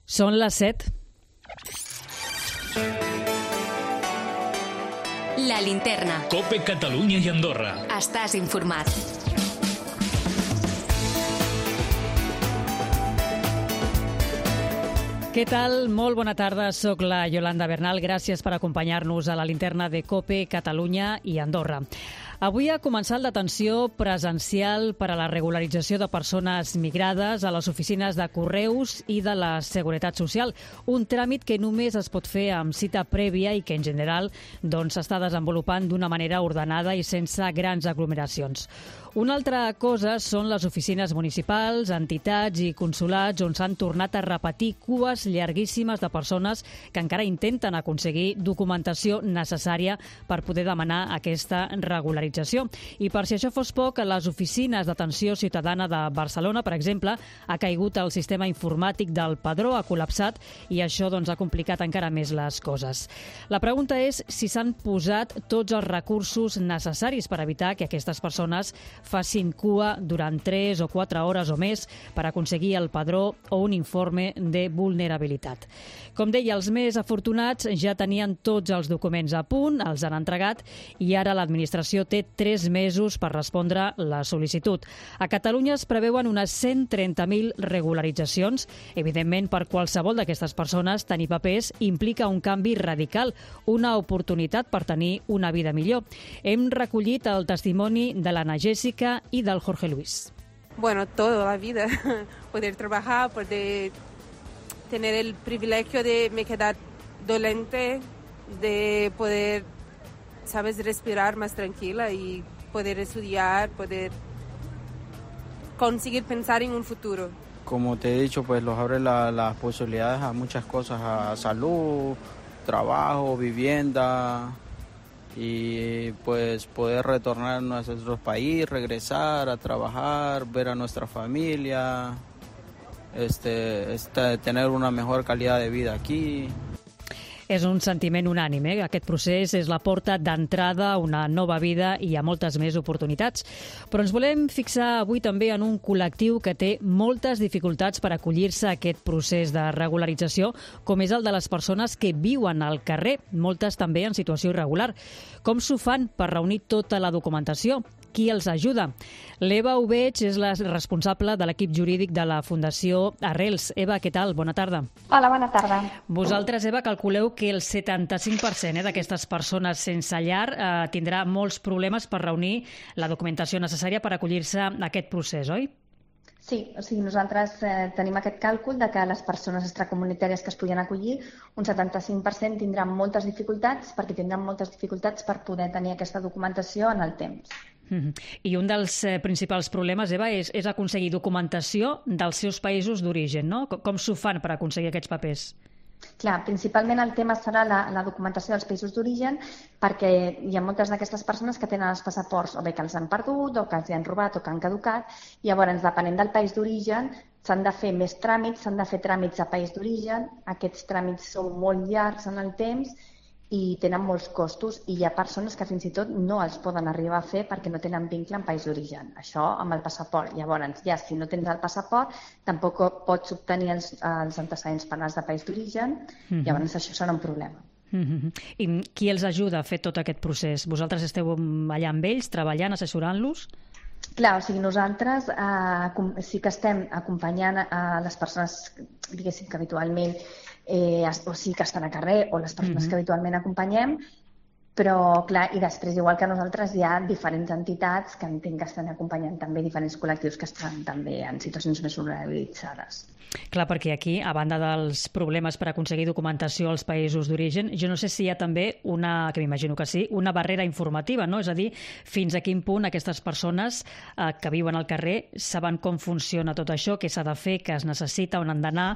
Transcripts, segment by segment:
Són les 7. La linterna. COPE Catalunya i Andorra. Estàs informat. Què tal? Molt bona tarda, soc la Yolanda Bernal. Gràcies per acompanyar-nos a la linterna de COPE Catalunya i Andorra. Avui ha començat l'atenció presencial per a la regularització de persones migrades a les oficines de Correus i de la Seguretat Social, un tràmit que només es pot fer amb cita prèvia i que en general s'està desenvolupant d'una manera ordenada i sense grans aglomeracions. Una altra cosa són les oficines municipals, entitats i consulats on s'han tornat a repetir cues llarguíssimes de persones que encara intenten aconseguir documentació necessària per poder demanar aquesta regularització. I per si això fos poc, a les oficines d'atenció ciutadana de Barcelona, per exemple, ha caigut el sistema informàtic del Padró, ha col·lapsat i això ha complicat encara més les coses. La pregunta és si s'han posat tots els recursos necessaris per evitar que aquestes persones facin cua durant 3 o 4 hores o més per aconseguir el padró o un informe de vulnerabilitat. Com deia, els més afortunats ja tenien tots els documents a punt, els han entregat i ara l'administració té 3 mesos per respondre la sol·licitud. A Catalunya es preveuen unes 130.000 regularitzacions. Evidentment, per qualsevol d'aquestes persones, tenir papers implica un canvi radical, una oportunitat per tenir una vida millor. Hem recollit el testimoni de l'Anna Jessica y del Jorge Luis. Bueno, toda la vida, poder trabajar, poder tener el privilegio de me quedar dolente, de poder, sabes, respirar más tranquila y poder estudiar, poder conseguir pensar en un futuro. Como te he dicho, pues los abre las posibilidades a muchas cosas, a salud, trabajo, vivienda, y pues poder retornar a nuestro país, regresar a trabajar, ver a nuestra familia, tener una mejor calidad de vida aquí. És un sentiment unànime. Aquest procés és la porta d'entrada a una nova vida i a moltes més oportunitats. Però ens volem fixar avui també en un col·lectiu que té moltes dificultats per acollir-se a aquest procés de regularització, com és el de les persones que viuen al carrer, moltes també en situació irregular. Com s'ho fan per reunir tota la documentació? Qui els ajuda? L'Eva Obeig és la responsable de l'equip jurídic de la Fundació Arrels. Eva, què tal? Bona tarda. Hola, bona tarda. Vosaltres, Eva, calculeu que el 75% d'aquestes persones sense llar tindrà molts problemes per reunir la documentació necessària per acollir-se a aquest procés, oi? Sí, o sigui, nosaltres tenim aquest càlcul de que les persones extracomunitàries que es podien acollir, un 75% tindran moltes dificultats perquè tindran moltes dificultats per poder tenir aquesta documentació en el temps. I un dels principals problemes, Eva, és aconseguir documentació dels seus països d'origen, no? Com s'ho fan per aconseguir aquests papers? Clar, principalment el tema serà la documentació dels països d'origen perquè hi ha moltes d'aquestes persones que tenen els passaports o bé que els han perdut o que els han robat o que han caducat. Llavors, depenent del país d'origen, s'han de fer més tràmits, s'han de fer tràmits a país d'origen. Aquests tràmits són molt llargs en el temps i tenen molts costos i hi ha persones que fins i tot no els poden arribar a fer perquè no tenen vincle en país d'origen. Això amb el passaport. Llavors, ja si no tens el passaport, tampoc pots obtenir els antecedents penals de país d'origen. Llavors, això serà un problema. I qui els ajuda a fer tot aquest procés? Vosaltres esteu allà amb ells, treballant, assessorant-los? Clar, o sigui, nosaltres sí que estem acompanyant a les persones, diguéssim, que habitualment o sí que estan a carrer o les persones que habitualment acompanyem, però clar, i després igual que nosaltres hi ha diferents entitats que entenc que estan acompanyant també diferents col·lectius que estan també en situacions més vulnerabilitzades. Clar, perquè aquí, a banda dels problemes per aconseguir documentació als països d'origen, jo no sé si hi ha també que m'imagino que sí, una barrera informativa, no? És a dir, fins a quin punt aquestes persones que viuen al carrer saben com funciona tot això, què s'ha de fer, què es necessita, on han d'anar.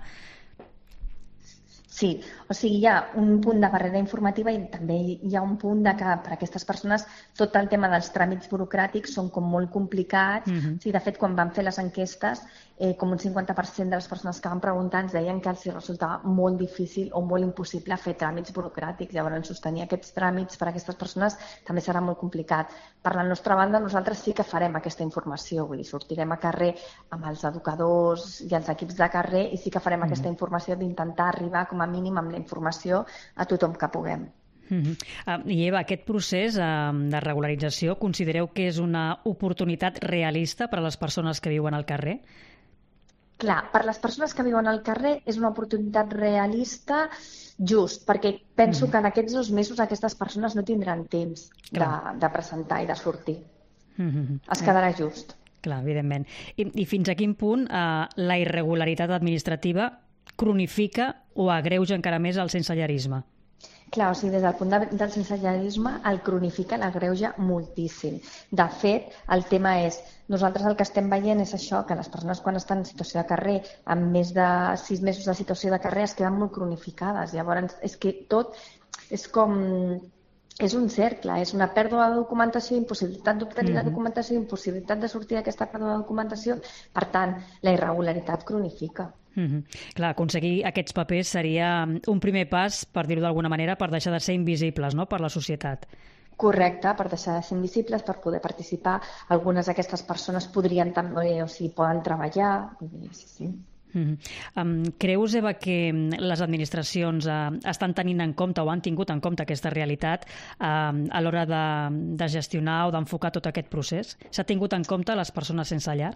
Sí, o sigui, hi ha un punt de barrera informativa i també hi ha un punt de que per a aquestes persones tot el tema dels tràmits burocràtics són com molt complicats. O sigui, de fet, quan vam fer les enquestes, com un 50% de les persones que van preguntar ens deien que els resultava molt difícil o molt impossible fer tràmits burocràtics. Llavors, sostenir aquests tràmits per a aquestes persones també serà molt complicat. Per la nostra banda, nosaltres sí que farem aquesta informació, vull dir, sortirem a carrer amb els educadors i els equips de carrer i sí que farem aquesta informació d'intentar arribar com a mínim amb la informació a tothom que puguem. I Eva, aquest procés de regularització considereu que és una oportunitat realista per a les persones que viuen al carrer? Clar, per les persones que viuen al carrer és una oportunitat realista just, perquè penso que en aquests 2 mesos aquestes persones no tindran temps de presentar i de sortir. Es quedarà just. Clar, evidentment. I fins a quin punt la irregularitat administrativa cronifica o agreuja encara més el sensellarisme? Clar, o sigui, des del punt del sensellarisme el cronifica, l'agreuja moltíssim. De fet, el tema és, nosaltres el que estem veient és això, que les persones quan estan en situació de carrer, amb més de 6 mesos de situació de carrer, es queden molt cronificades. Llavors, és que tot és com... És un cercle, és una pèrdua de documentació, impossibilitat d'obtenir la documentació, impossibilitat de sortir d'aquesta pèrdua de documentació. Per tant, la irregularitat cronifica. Clar, aconseguir aquests papers seria un primer pas, per dir-ho d'alguna manera, per deixar de ser invisibles, no?, per la societat. Correcte, per deixar de ser invisibles, per poder participar. Algunes d'aquestes persones podrien també, o sigui, poden treballar. Sí. Creus, Eva, que les administracions estan tenint en compte o han tingut en compte aquesta realitat a l'hora de gestionar o d'enfocar tot aquest procés? S'ha tingut en compte les persones sense llar?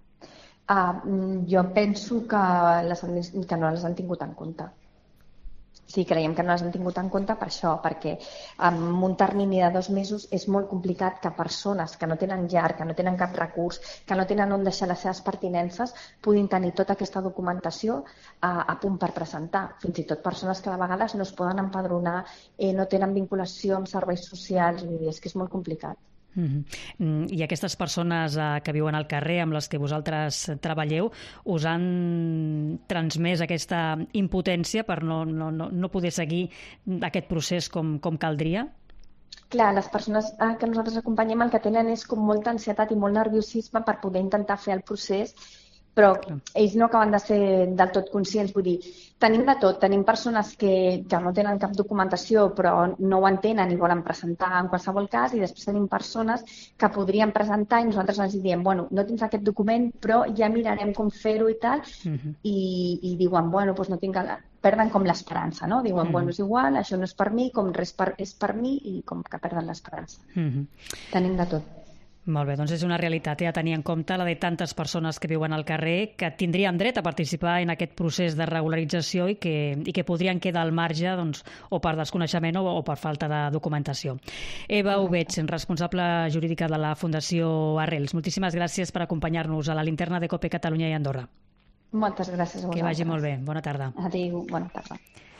Jo penso que no les han tingut en compte. Sí, creiem que no les han tingut en compte per això, perquè en un termini de 2 mesos és molt complicat que persones que no tenen llar, que no tenen cap recurs, que no tenen on deixar les seves pertinences, puguin tenir tota aquesta documentació a punt per presentar. Fins i tot persones que de vegades no es poden empadronar, no tenen vinculació amb serveis socials, és que és molt complicat. I aquestes persones que viuen al carrer amb les que vosaltres treballeu us han transmès aquesta impotència per no poder seguir aquest procés com caldria? Clar, les persones que nosaltres acompanyem el que tenen és com molta ansietat i molt nerviosisme per poder intentar fer el procés, però ells no acaben de ser del tot conscients. Vull dir, tenim de tot. Tenim persones que no tenen cap documentació però no ho entenen i volen presentar en qualsevol cas, i després tenim persones que podrien presentar i nosaltres els diem, bueno, no tens aquest document però ja mirarem com fer-ho i tal, i diuen, bueno, doncs no tinc... Perden com l'esperança, no? Diuen, bueno, és igual, això no és per mi, com res és per mi, i com que perden l'esperança. Tenim de tot. Molt bé, doncs és una realitat a tenir en compte la de tantes persones que viuen al carrer que tindrien dret a participar en aquest procés de regularització i que podrien quedar al marge o per desconeixement o per falta de documentació. Eva Obeig, responsable jurídica de la Fundació Arrels, moltíssimes gràcies per acompanyar-nos a la linterna de COPE Catalunya i Andorra. Moltes gràcies a vosaltres. Que vagi molt bé. Bona tarda. Adéu, bona tarda.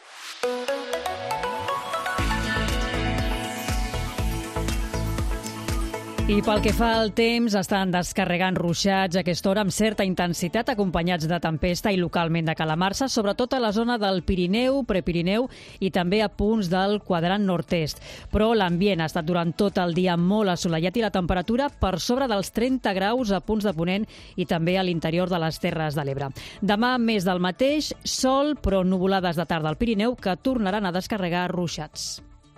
I pel que fa al temps, estan descarregant ruixats a aquesta hora amb certa intensitat, acompanyats de tempesta i localment de calamarsa, sobretot a la zona del Pirineu, Prepirineu i també a punts del quadrant nord-est. Però l'ambient ha estat durant tot el dia molt assolellat i la temperatura per sobre dels 30 graus a punts de Ponent i també a l'interior de les Terres de l'Ebre. Demà, més del mateix, sol, però nuvolades de tarda al Pirineu que tornaran a descarregar ruixats.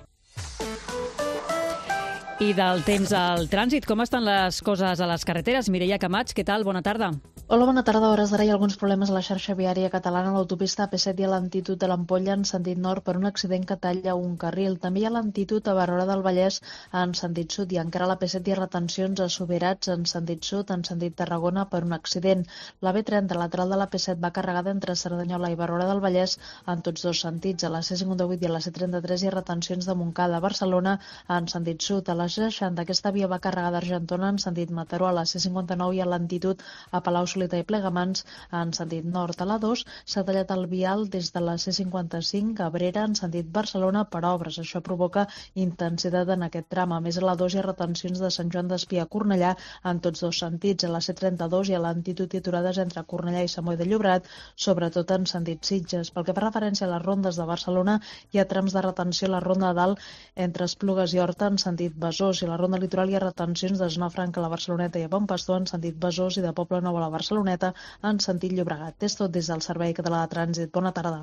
I del temps al trànsit, com estan les coses a les carreteres? Mireia Camats, què tal? Bona tarda. Hola, bona tarda. A hores d'ara hi ha alguns problemes a la xarxa viària catalana, a l'autopista AP7 i a l'Antitud de l'Ampolla en sentit nord per un accident que talla un carril. També hi ha l'Antitud a Barberà del Vallès en sentit sud i encara a la P7 hi ha retencions a Subirats en sentit sud, en sentit Tarragona per un accident. La B30 lateral de la P7 va carregada entre Cerdanyola i Barberà del Vallès en tots dos sentits. A la C58 i a la C33 hi ha retencions de Montcada a Barcelona en sentit sud. A la C60 aquesta via va carregada d'Argentona en sentit Mataró. A la C59 hi ha l'Antitud a Palau-solità i Plegamans en sentit nord. A la 2 s'ha tallat el vial des de la C55 a Abrera en sentit Barcelona per obres. Això provoca intensitat en aquest tram. A més, a la 2 hi ha retencions de Sant Joan d'Espí a Cornellà en tots dos sentits. A la C32 hi ha l'Antitud i aturades entre Cornellà i Sant Boi de Llobregat, sobretot en sentit Sitges. Pel que fa referència a les rondes de Barcelona, hi ha trams de retenció a la ronda de dalt entre Esplugues i Horta en sentit Besòs, i a la ronda litoral hi ha retencions de Zona Franca a la Barceloneta i a Bon Pastor en sentit Besòs i de Poble Nou a la Barcelona Barceloneta en sentit Llobregat. És tot des del Servei Català de Trànsit. Bona tarda.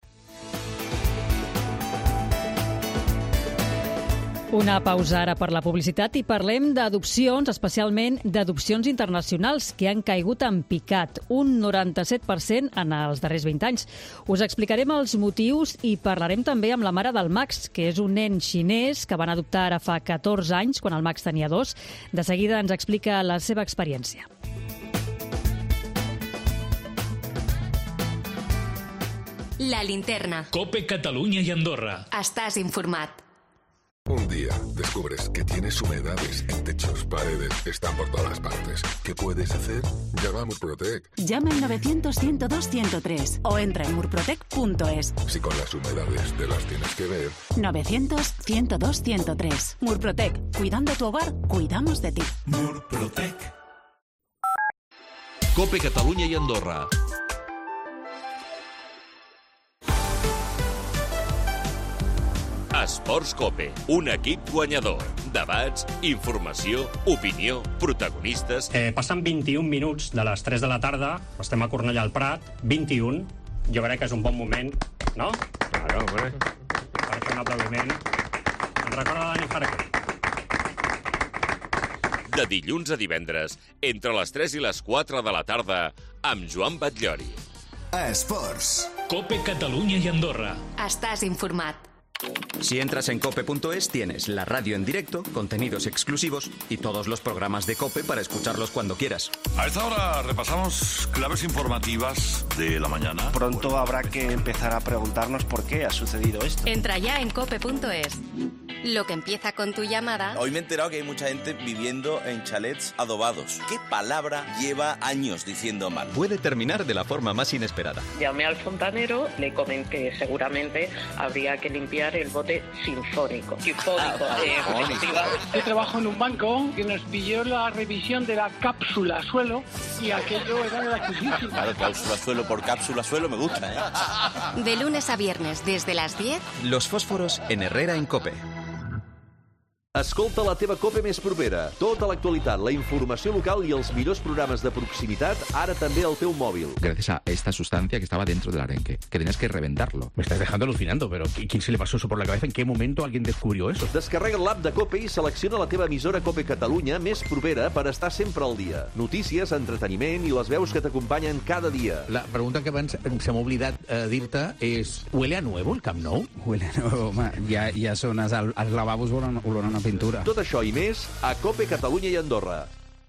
Una pausa ara per la publicitat i parlem d'adopcions, especialment d'adopcions internacionals, que han caigut en picat, un 97% en els darrers 20 anys. Us explicarem els motius i parlarem també amb la mare del Max, que és un nen xinès que van adoptar ara fa 14 anys, quan el Max tenia 2. De seguida ens explica la seva experiència. La linterna. COPE Catalunya y Andorra. Estàs informat. Un día descubres que tienes humedades en techos, paredes, están por todas partes. ¿Qué puedes hacer? Llama a Murprotec. Llama al 900-102-103 o entra en murprotec.es. Si con las humedades te las tienes que ver. 900-102-103. Murprotec. Cuidando tu hogar, cuidamos de ti. Murprotec. COPE Catalunya i Andorra. Esports COPE, un equip guanyador. Debats, informació, opinió, protagonistes... Passen 21 minuts de les 3 de la tarda, estem a Cornellà al Prat, 21, jo crec que és un bon moment, no? Claro, hombre. Per fer un aplaudiment. Ens recorda Dani Jarque. De dilluns a divendres, entre les 3 i les 4 de la tarda, amb Joan Batllori. Esports. COPE Catalunya y Andorra. Estàs informat. Si entras en cope.es tienes la radio en directo, contenidos exclusivos y todos los programas de COPE para escucharlos cuando quieras. A esta hora repasamos claves informativas de la mañana. Pronto habrá que empezar a preguntarnos por qué ha sucedido esto. Entra ya en cope.es. Lo que empieza con tu llamada... Hoy me he enterado que hay mucha gente viviendo en chalets adobados. ¿Qué palabra lleva años diciendo mal? Puede terminar de la forma más inesperada. Llamé al fontanero, le comenté que seguramente habría que limpiar el bote sinfónico. Yo trabajo en un banco que nos pilló la revisión de la cápsula suelo y aquello era gratuísimo. Claro, cápsula suelo por cápsula suelo me gusta, ¿eh? De lunes a viernes, desde las 10... Los fósforos en Herrera en COPE. Escolta la teva COPE més propera. Tota l'actualitat, la informació local i els millors programes de proximitat, ara també al teu mòbil. Gracias a esta sustancia que estaba dentro del arenque, que tenías que reventarlo. Me estás dejando alucinando, pero ¿quién se le pasó eso por la cabeza? ¿En qué momento alguien descubrió eso? Descarrega l'app de COPE i selecciona la teva emissora COPE Catalunya més propera per estar sempre al dia. Notícies, entreteniment i les veus que t'acompanyen cada dia. La pregunta que abans se m'ha oblidat dir-te és: ¿huele a nuevo el Camp Nou? Huele a nuevo, home. Ja són els lavabos olorant a pintura. Tot això i més a COPE Catalunya i Andorra.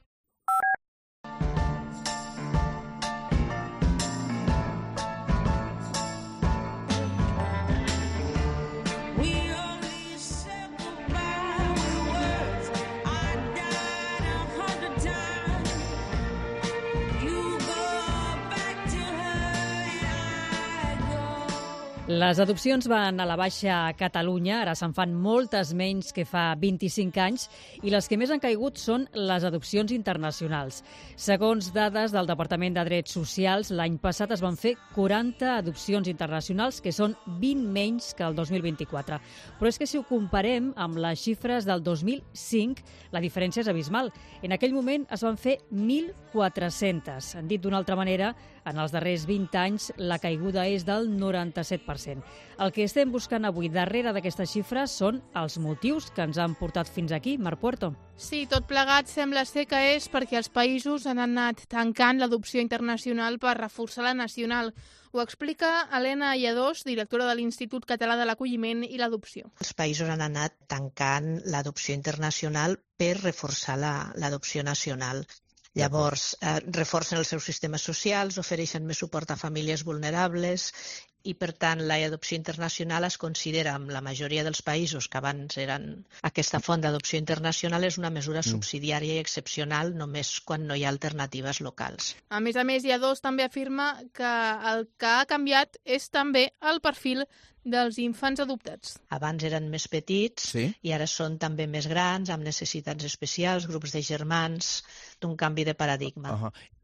Les adopcions van a la baixa a Catalunya, ara se'n fan moltes menys que fa 25 anys, i les que més han caigut són les adopcions internacionals. Segons dades del Departament de Drets Socials, l'any passat es van fer 40 adopcions internacionals, que són 20 menys que el 2024. Però és que si ho comparem amb les xifres del 2005, la diferència és abismal. En aquell moment es van fer 1.400. Dit d'una altra manera, en els darrers 20 anys la caiguda és del 97%. El que estem buscant avui darrere d'aquestes xifres són els motius que ens han portat fins aquí. Mar Puerto. Sí, tot plegat sembla ser que és perquè els països han anat tancant l'adopció internacional per reforçar la nacional. Ho explica Helena Lladós, directora de l'Institut Català de l'Acolliment i l'Adopció. Els països han anat tancant l'adopció internacional per reforçar l'adopció nacional. Llavors, reforcen els seus sistemes socials, ofereixen més suport a famílies vulnerables i, per tant, l'adopció internacional es considera, en la majoria dels països que abans eren aquesta font d'adopció internacional, és una mesura subsidiària i excepcional només quan no hi ha alternatives locals. A més, Lladós també afirma que el que ha canviat és també el perfil dels infants adoptats. Abans eren més petits i ara són també més grans, amb necessitats especials, grups de germans, d'un canvi de paradigma.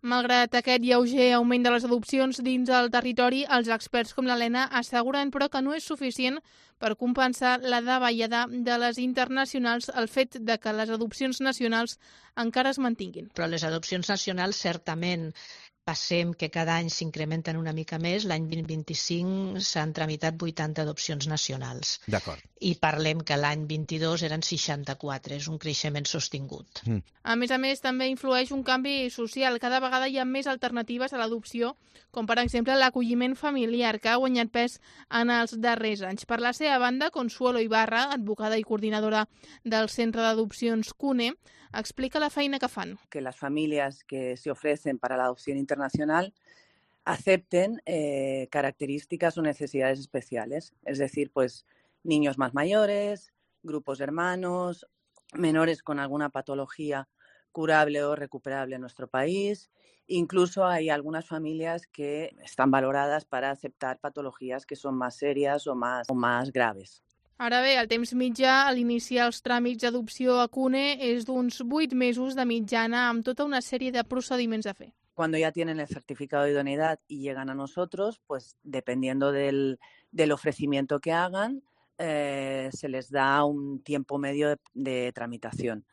Malgrat aquest lleuger augment de les adopcions dins el territori, els experts com l'Helena asseguren però que no és suficient per compensar la davallada de les internacionals, el fet de que les adopcions nacionals encara es mantinguin. Però les adopcions nacionals certament passem que cada any s'incrementen una mica més. L'any 2025 s'han tramitat 80 adopcions nacionals. D'acord. I parlem que l'any 22 eren 64. És un creixement sostingut. A més, també influeix un canvi social. Cada vegada hi ha més alternatives a l'adopció, com per exemple l'acolliment familiar, que ha guanyat pes en els darrers anys. Per la seva banda, Consuelo Ibarra, advocada i coordinadora del Centre d'Adopcions CUNE, explica la feina que fan. Que las familias que se ofrecen para la adopción internacional acepten características o necesidades especiales, es decir, pues niños más mayores, grupos de hermanos, menores con alguna patología curable o recuperable en nuestro país. Incluso hay algunas familias que están valoradas para aceptar patologías que son más serias o más graves. Ara bé, el temps mitjà a l'iniciar els tràmits d'adopció a CUNE és d'uns 8 mesos de mitjana amb tota una sèrie de procediments a fer. Cuando ya tienen el certificado de idoneidad y llegan a nosotros, pues dependiendo del ofrecimiento que hagan, se les da un tiempo medio de tramitación.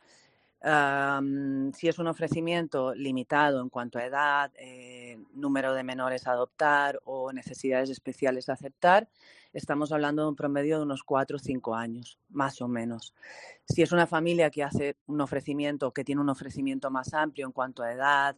Si es un ofrecimiento limitado en cuanto a edad, número de menores a adoptar o necesidades especiales a aceptar, estamos hablando de un promedio de unos 4 o 5 años, más o menos. Si es una familia que hace un ofrecimiento, que tiene un ofrecimiento más amplio en cuanto a edad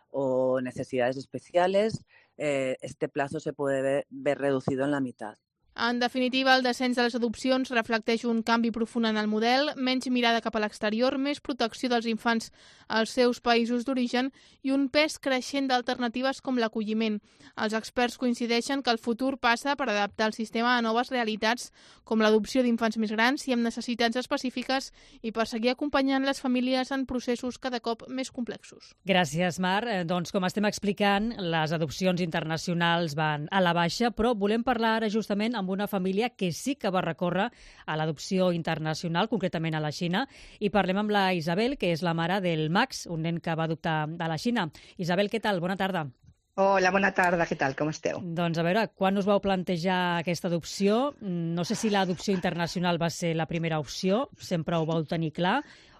o necesidades especiales, este plazo se puede ver reducido en la mitad. En definitiva, el descens de les adopcions reflecteix un canvi profund en el model, menys mirada cap a l'exterior, més protecció dels infants als seus països d'origen i un pes creixent d'alternatives com l'acolliment. Els experts coincideixen que el futur passa per adaptar el sistema a noves realitats, com l'adopció d'infants més grans i amb necessitats específiques, i per seguir acompanyant les famílies en processos cada cop més complexos. Gràcies, Mar. Doncs, com estem explicant, les adopcions internacionals van a la baixa, però volem parlar ara justament amb una família que sí que va recórrer a l'adopció internacional, concretament a la Xina, i parlem amb la Isabel, que és la mare del Max, un nen que va adoptar a la Xina. Isabel, què tal? Bona tarda. Hola, bona tarda, què tal? Com esteu? Doncs a veure, quan us vau plantejar aquesta adopció? No sé si l'adopció internacional va ser la primera opció, sempre ho vau tenir clar,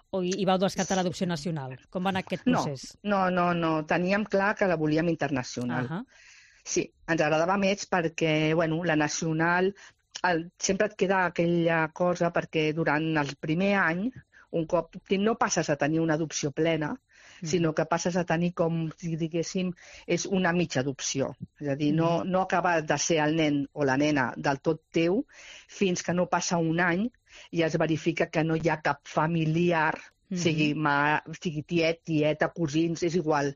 i vau descartar l'adopció nacional. Com va anar aquest procés? No. Teníem clar que la volíem internacional. Sí, ens agradava més perquè, la nacional sempre et queda aquella cosa perquè durant el primer any, un cop no passes a tenir una adopció plena, sinó que passes a tenir, com si diguéssim, és una mitja adopció. És a dir, no acaba de ser el nen o la nena del tot teu fins que no passa un any i es verifica que no hi ha cap familiar, sigui tiet, tieta, cosins, és igual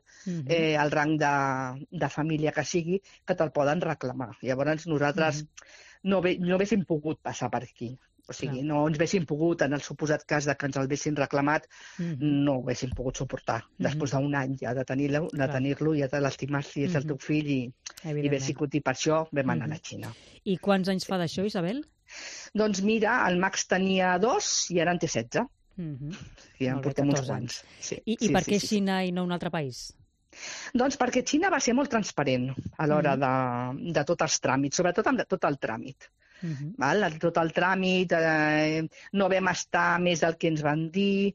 el rang de família que sigui, que te'l poden reclamar. Llavors nosaltres no haguéssim pogut passar per aquí. O sigui, no ens haguéssim pogut, en el suposat cas que ens el haguessin reclamat, no ho haguéssim pogut suportar. Després d'un any ja de tenir-lo, ja de l'estimar si és el teu fill i haver sigut, i per això vam anar a la Xina. I quants anys fa d'això, Isabel? Doncs mira, el Max tenia 2 i ara en té 16. Ja en portem uns quants. I per què Xina i no un altre país? Doncs perquè Xina va ser molt transparent a l'hora de tots els tràmits, sobretot amb tot el tràmit. Tot el tràmit, no vam estar més del que ens van dir,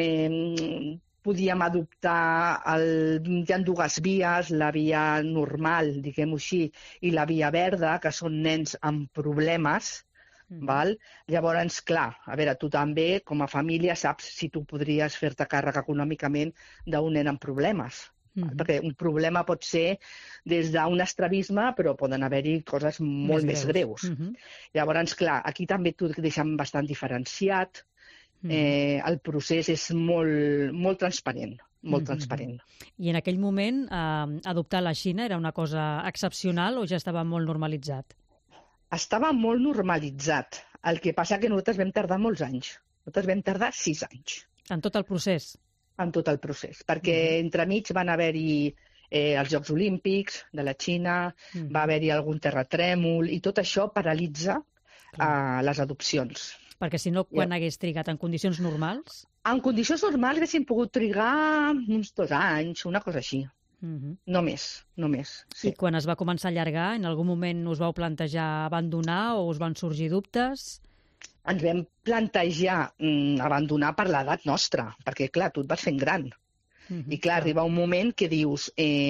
podíem adoptar, hi ha dues vies, la via normal, diguem-ho així, i la via verda, que són nens amb problemes. Llavors, clar, a veure, tu també, com a família, saps si tu podries fer-te càrrec econòmicament d'un nen amb problemes. Perquè un problema pot ser des d'un estrabisme, però poden haver-hi coses molt més greus. Llavors, clar, aquí també t'ho deixem bastant diferenciat. El procés és molt transparent. Molt transparent. I en aquell moment, adoptar a la Xina era una cosa excepcional o ja estava molt normalitzat? Estava molt normalitzat. El que passa que nosaltres vam tardar molts anys. Nosaltres vam tardar 6 anys. En tot el procés? En tot el procés, perquè entremig van haver-hi els Jocs Olímpics de la Xina, va haver-hi algun terratrèmol, i tot això paralitza les adopcions. Perquè si no, quan hagués trigat? En condicions normals? En condicions normals haguéssim pogut trigar uns 2 anys, una cosa així. Només. Sí. I quan es va començar a allargar, en algun moment us vau plantejar abandonar o us van sorgir dubtes? Ens vam plantejar abandonar per l'edat nostra, perquè, clar, tu et vas fent gran. I, clar, arriba un moment que dius,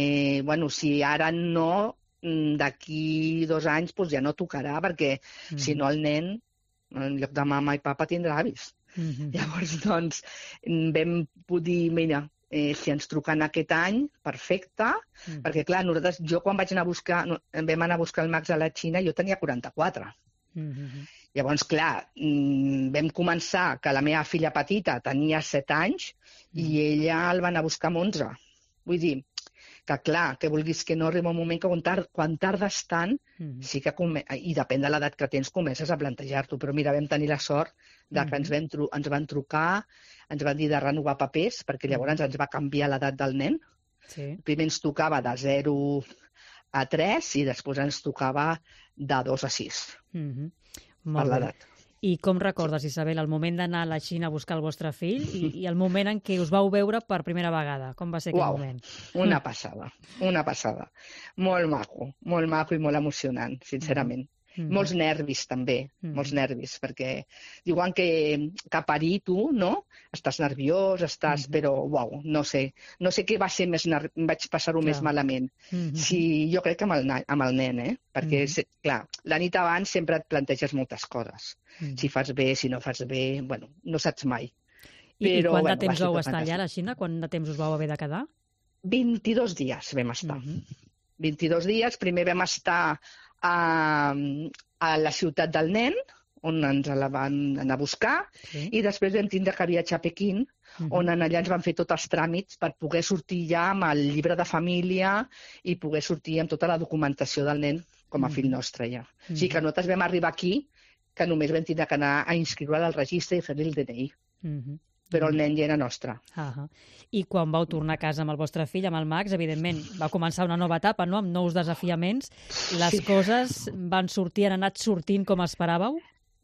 si ara no, d'aquí 2 anys ja no tocarà, perquè si no el nen, en lloc de mama i papa, tindrà avis. Llavors, doncs, vam dir, mira, si ens truquen aquest any, perfecte, perquè, clar, jo quan vam anar a buscar el Max a la Xina, jo tenia 44. Llavors, clar, vam començar que la meva filla petita tenia 7 anys i ella el va anar a buscar amb 11. Vull dir, que clar, que vulguis que no, arriba un moment que quan tardes tant, sí que i depèn de l'edat que tens, comences a plantejar-t'ho. Però mira, vam tenir la sort de que ens van trucar, ens van dir de renovar papers, perquè llavors ens va canviar l'edat del nen. Primer ens tocava de 0 a 3 i després ens tocava de 2 a 6 per l'edat. I com recordes, Isabel, el moment d'anar a la Xina a buscar el vostre fill i el moment en què us vau veure per primera vegada? Com va ser aquell moment? Una passada. Molt maco i molt emocionant, sincerament. Molts nervis, també, molts nervis, perquè diuen que parir tu, no? Estàs nerviós, però, no sé què va ser més vaig passar-ho més malament. Sí, jo crec que amb el nen, perquè, clar, la nit abans sempre et planteges moltes coses. Si fas bé, si no fas bé, no saps mai. I quant de temps vau estar allà a la Xina? Quant de temps us vau haver de quedar? 22 dies vam estar. 22 dies, primer vam estar a la ciutat del nen, on ens la van anar a buscar, i després vam tindre que viatjar a Pequín, on allà ens van fer tots els tràmits per poder sortir ja amb el llibre de família i poder sortir amb tota la documentació del nen com a fill nostre ja. O sigui que nosaltres vam arribar aquí, que només vam tindre que anar a inscriure-la al registre i fer-li el DNI. Però el nen ja era nostre. I quan vau tornar a casa amb el vostre fill, amb el Max, evidentment, va començar una nova etapa, no?, amb nous desafiaments. Les coses han anat sortint com esperàveu?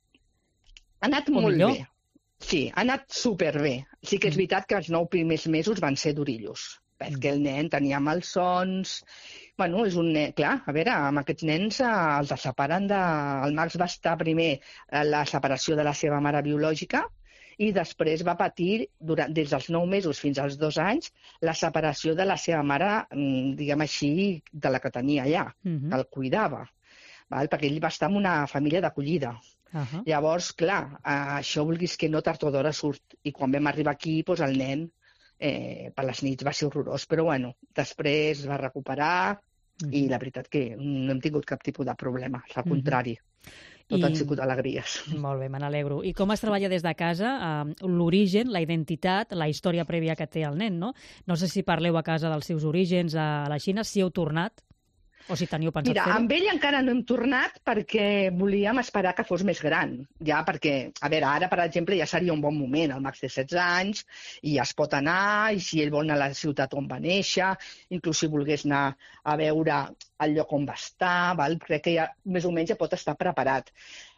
Ha anat molt bé. Sí, ha anat superbé. Sí que és veritat que els 9 primers mesos van ser durillos, perquè el nen tenia malsons. És un nen, clar, a veure, amb aquests nens els separen El Max va estar primer la separació de la seva mare biològica i després va patir, des dels 9 mesos fins als 2 anys, la separació de la seva mare, diguem així, de la que tenia allà, que el cuidava, perquè ell va estar en una família d'acollida. Llavors, clar, això vulguis que no, tard o d'hora surt. I quan vam arribar aquí, el nen, per les nits va ser horrorós, però després va recuperar i la veritat que no hem tingut cap tipus de problema, al contrari. Tot han sigut alegries. Molt bé, me n'alegro. I com es treballa des de casa l'origen, la identitat, la història prèvia que té el nen, no? No sé si parleu a casa dels seus orígens a la Xina, si heu tornat o si teniu pensat fer-ho. Mira, amb ell encara no hem tornat perquè volíem esperar que fos més gran. Ja perquè, a veure, ara, per exemple, ja seria un bon moment. El Max té 16 anys i ja es pot anar, i si ell vol anar a la ciutat on va néixer, inclús si volgués anar a veure el lloc on va estar, crec que ja més o menys ja pot estar preparat.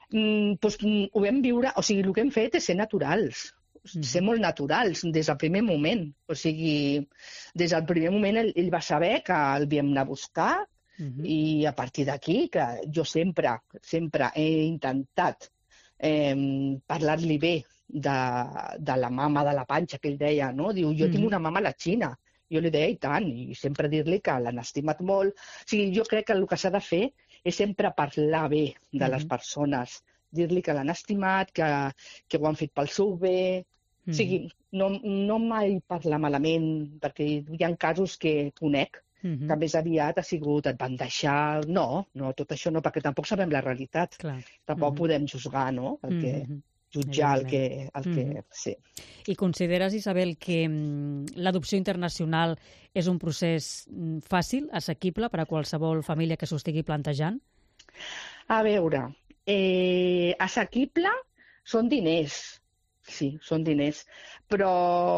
Ho vam viure, o sigui, el que hem fet és ser naturals, ser molt naturals des del primer moment. O sigui, des del primer moment ell va saber que el havíem d'anar a buscar, i a partir d'aquí, que jo sempre he intentat parlar-li bé de la mama de la panxa, que ell deia, no? Diu, jo tinc una mama a la Xina. Jo li deia, i tant, i sempre dir-li que l'han estimat molt. O sigui, jo crec que el que s'ha de fer és sempre parlar bé de les persones, dir-li que l'han estimat, que ho han fet pel seu bé. O sigui, no mai parlar malament, perquè hi ha casos que conec, que més aviat ha sigut, et van deixar... No, tot això no, perquè tampoc sabem la realitat. Tampoc podem juzgar, no? Jutjar el que... Sí. I consideres, Isabel, que l'adopció internacional és un procés fàcil, assequible per a qualsevol família que s'ho estigui plantejant? A veure, assequible són diners. Sí, són diners. Però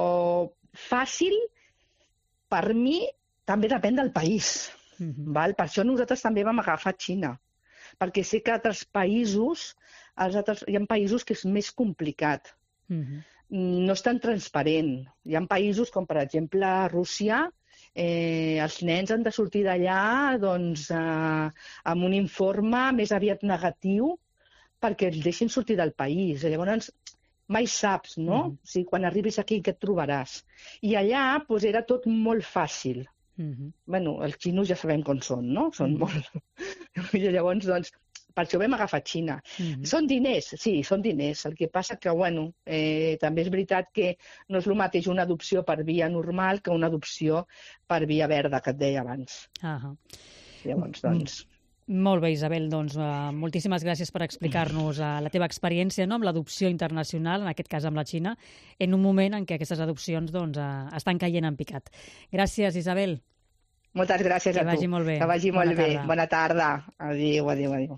fàcil, per mi, també depèn del país. Per això nosaltres també vam agafar Xina, perquè sé que altres països, hi ha països que és més complicat. No és tan transparent. Hi ha països com, per exemple, Rússia, els nens han de sortir d'allà doncs, amb un informe més aviat negatiu perquè els deixin sortir del país. Llavors, mai saps, no? O sigui, quan arribis aquí, què et trobaràs? I allà doncs, era tot molt fàcil. Bueno, els xinos ja sabem com són, no? Són molt... I llavors, doncs, per això vam agafar Xina. Són diners, sí, són diners. El que passa que, bueno, també és veritat que no és el mateix una adopció per via normal que una adopció per via verda, que et deia abans. Llavors, doncs... Molt bé, Isabel. Doncs moltíssimes gràcies per explicar-nos la teva experiència amb l'adopció internacional, en aquest cas amb la Xina, en un moment en què aquestes adopcions estan caient en picat. Gràcies, Isabel. Moltes gràcies a tu. Que vagi molt bé. Que vagi molt bé. Bona tarda. Adéu, adéu, adéu.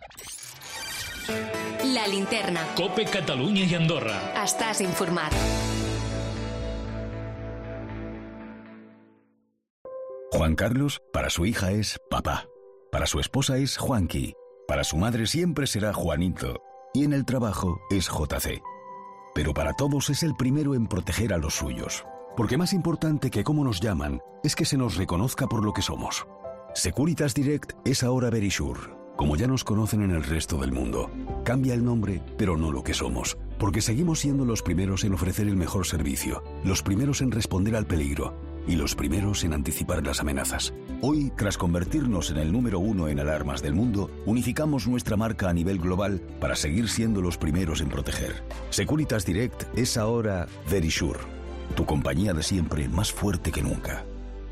La linterna. COPE Catalunya y Andorra. Estàs informat. Juan Carlos, para su hija es papá. Para su esposa es Juanqui. Para su madre siempre será Juanito. Y en el trabajo es JC. Pero para todos es el primero en proteger a los suyos. Porque más importante que cómo nos llaman es que se nos reconozca por lo que somos. Securitas Direct es ahora Verisure, como ya nos conocen en el resto del mundo. Cambia el nombre, pero no lo que somos. Porque seguimos siendo los primeros en ofrecer el mejor servicio, los primeros en responder al peligro y los primeros en anticipar las amenazas. Hoy, tras convertirnos en el número 1 en alarmas del mundo, unificamos nuestra marca a nivel global para seguir siendo los primeros en proteger. Securitas Direct es ahora Verisure, tu compañía de siempre más fuerte que nunca.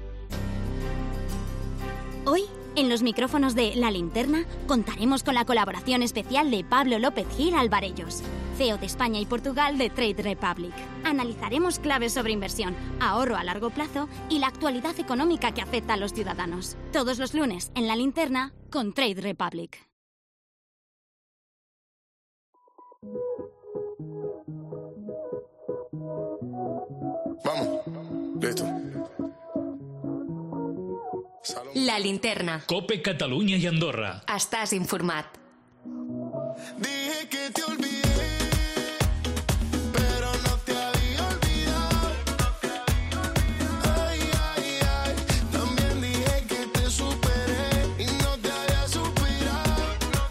Hoy, en los micrófonos de La Linterna, contaremos con la colaboración especial de Pablo López Gil Alvarellos, CEO de España y Portugal de Trade Republic. Analizaremos claves sobre inversión, ahorro a largo plazo y la actualidad económica que afecta a los ciudadanos. Todos los lunes en La Linterna con Trade Republic. Vamos, listo. La linterna. COPE Catalunya i Andorra. Estàs informat. Dije que te olvidé, pero no te había olvidado. Ay, ay, ay. También dije que te superé y no te había suspirado.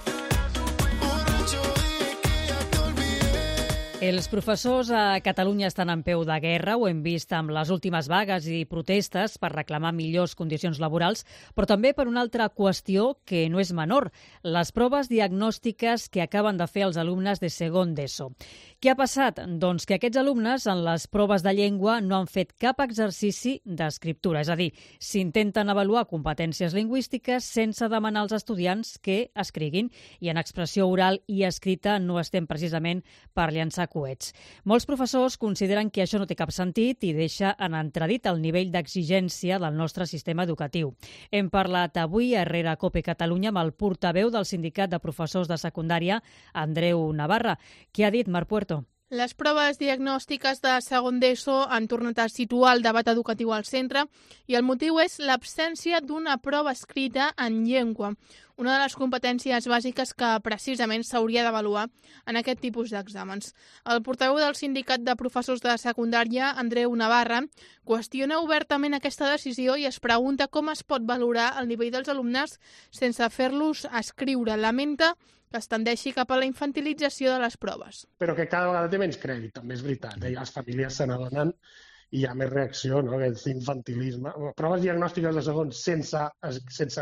Borracho dije que ya te olvidé. Els professors a Catalunya estan en peu de guerra, ho hem vist amb les últimes vagues i protestes per reclamar millors condicions laborals, però també per una altra qüestió que no és menor, les proves diagnòstiques que acaben de fer els alumnes de segon d'ESO. Què ha passat? Doncs que aquests alumnes en les proves de llengua no han fet cap exercici d'escriptura, és a dir, s'intenten avaluar competències lingüístiques sense demanar als estudiants que escriguin, i en expressió oral i escrita no estem precisament per llançar coets. Molts professors consideren que això no té cap sentit i deixa en entredit el nivell d'exigència del nostre sistema educatiu. Hem parlat avui a Herrera COPE Catalunya amb el portaveu del Sindicat de Professors de Secundària, Andreu Navarra. Què ha dit Marc Puerto? Les proves diagnòstiques de segon d'ESO han tornat a situar el debat educatiu al centre i el motiu és l'absència d'una prova escrita en llengua, una de les competències bàsiques que precisament s'hauria d'avaluar en aquest tipus d'exàmens. El portaveu del Sindicat de Professors de Secundària, Andreu Navarra, qüestiona obertament aquesta decisió i es pregunta com es pot valorar el nivell dels alumnes sense fer-los escriure. Lamenta que es tendeixi cap a la infantilització de les proves. Però que cada vegada té menys crèdit, també és veritat. Les famílies se n'adonen i hi ha més reacció, no? Aquest infantilisme. Proves diagnòstiques de segon sense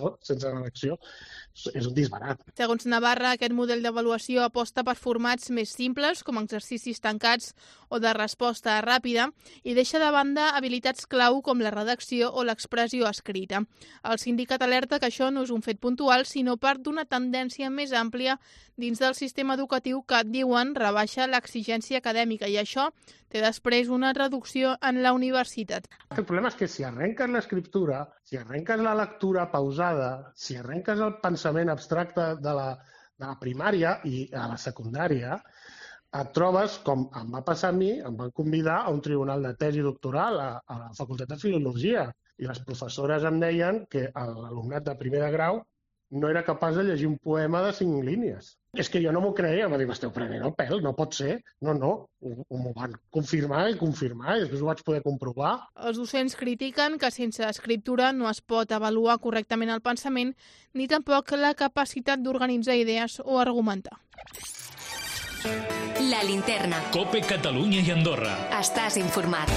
redacció és un disbarat. Segons Navarra, aquest model d'avaluació aposta per formats més simples, com exercicis tancats o de resposta ràpida, i deixa de banda habilitats clau com la redacció o l'expressió escrita. El sindicat alerta que això no és un fet puntual, sinó part d'una tendència més àmplia dins del sistema educatiu que, diuen, rebaixa l'exigència acadèmica, i això té després una reducció en la universitat. El problema és que si arrenques l'escriptura, si arrenques la lectura pausada, si arrenques el pensament abstracte de la primària i a la secundària, et trobes, com em va passar a mi, em van convidar a un tribunal de tesi doctoral a la Facultat de Filologia, i les professores em deien que l'alumnat de primer de grau no era capaç de llegir un poema de 5 línies. És que jo no m'ho creia, em va dir, m'esteu prenent el pèl, no pot ser. No, m'ho van confirmar i després ho vaig poder comprovar. Els docents critiquen que sense escriptura no es pot avaluar correctament el pensament ni tampoc la capacitat d'organitzar idees o argumentar. La Linterna. COPE Catalunya i Andorra. Estàs informat.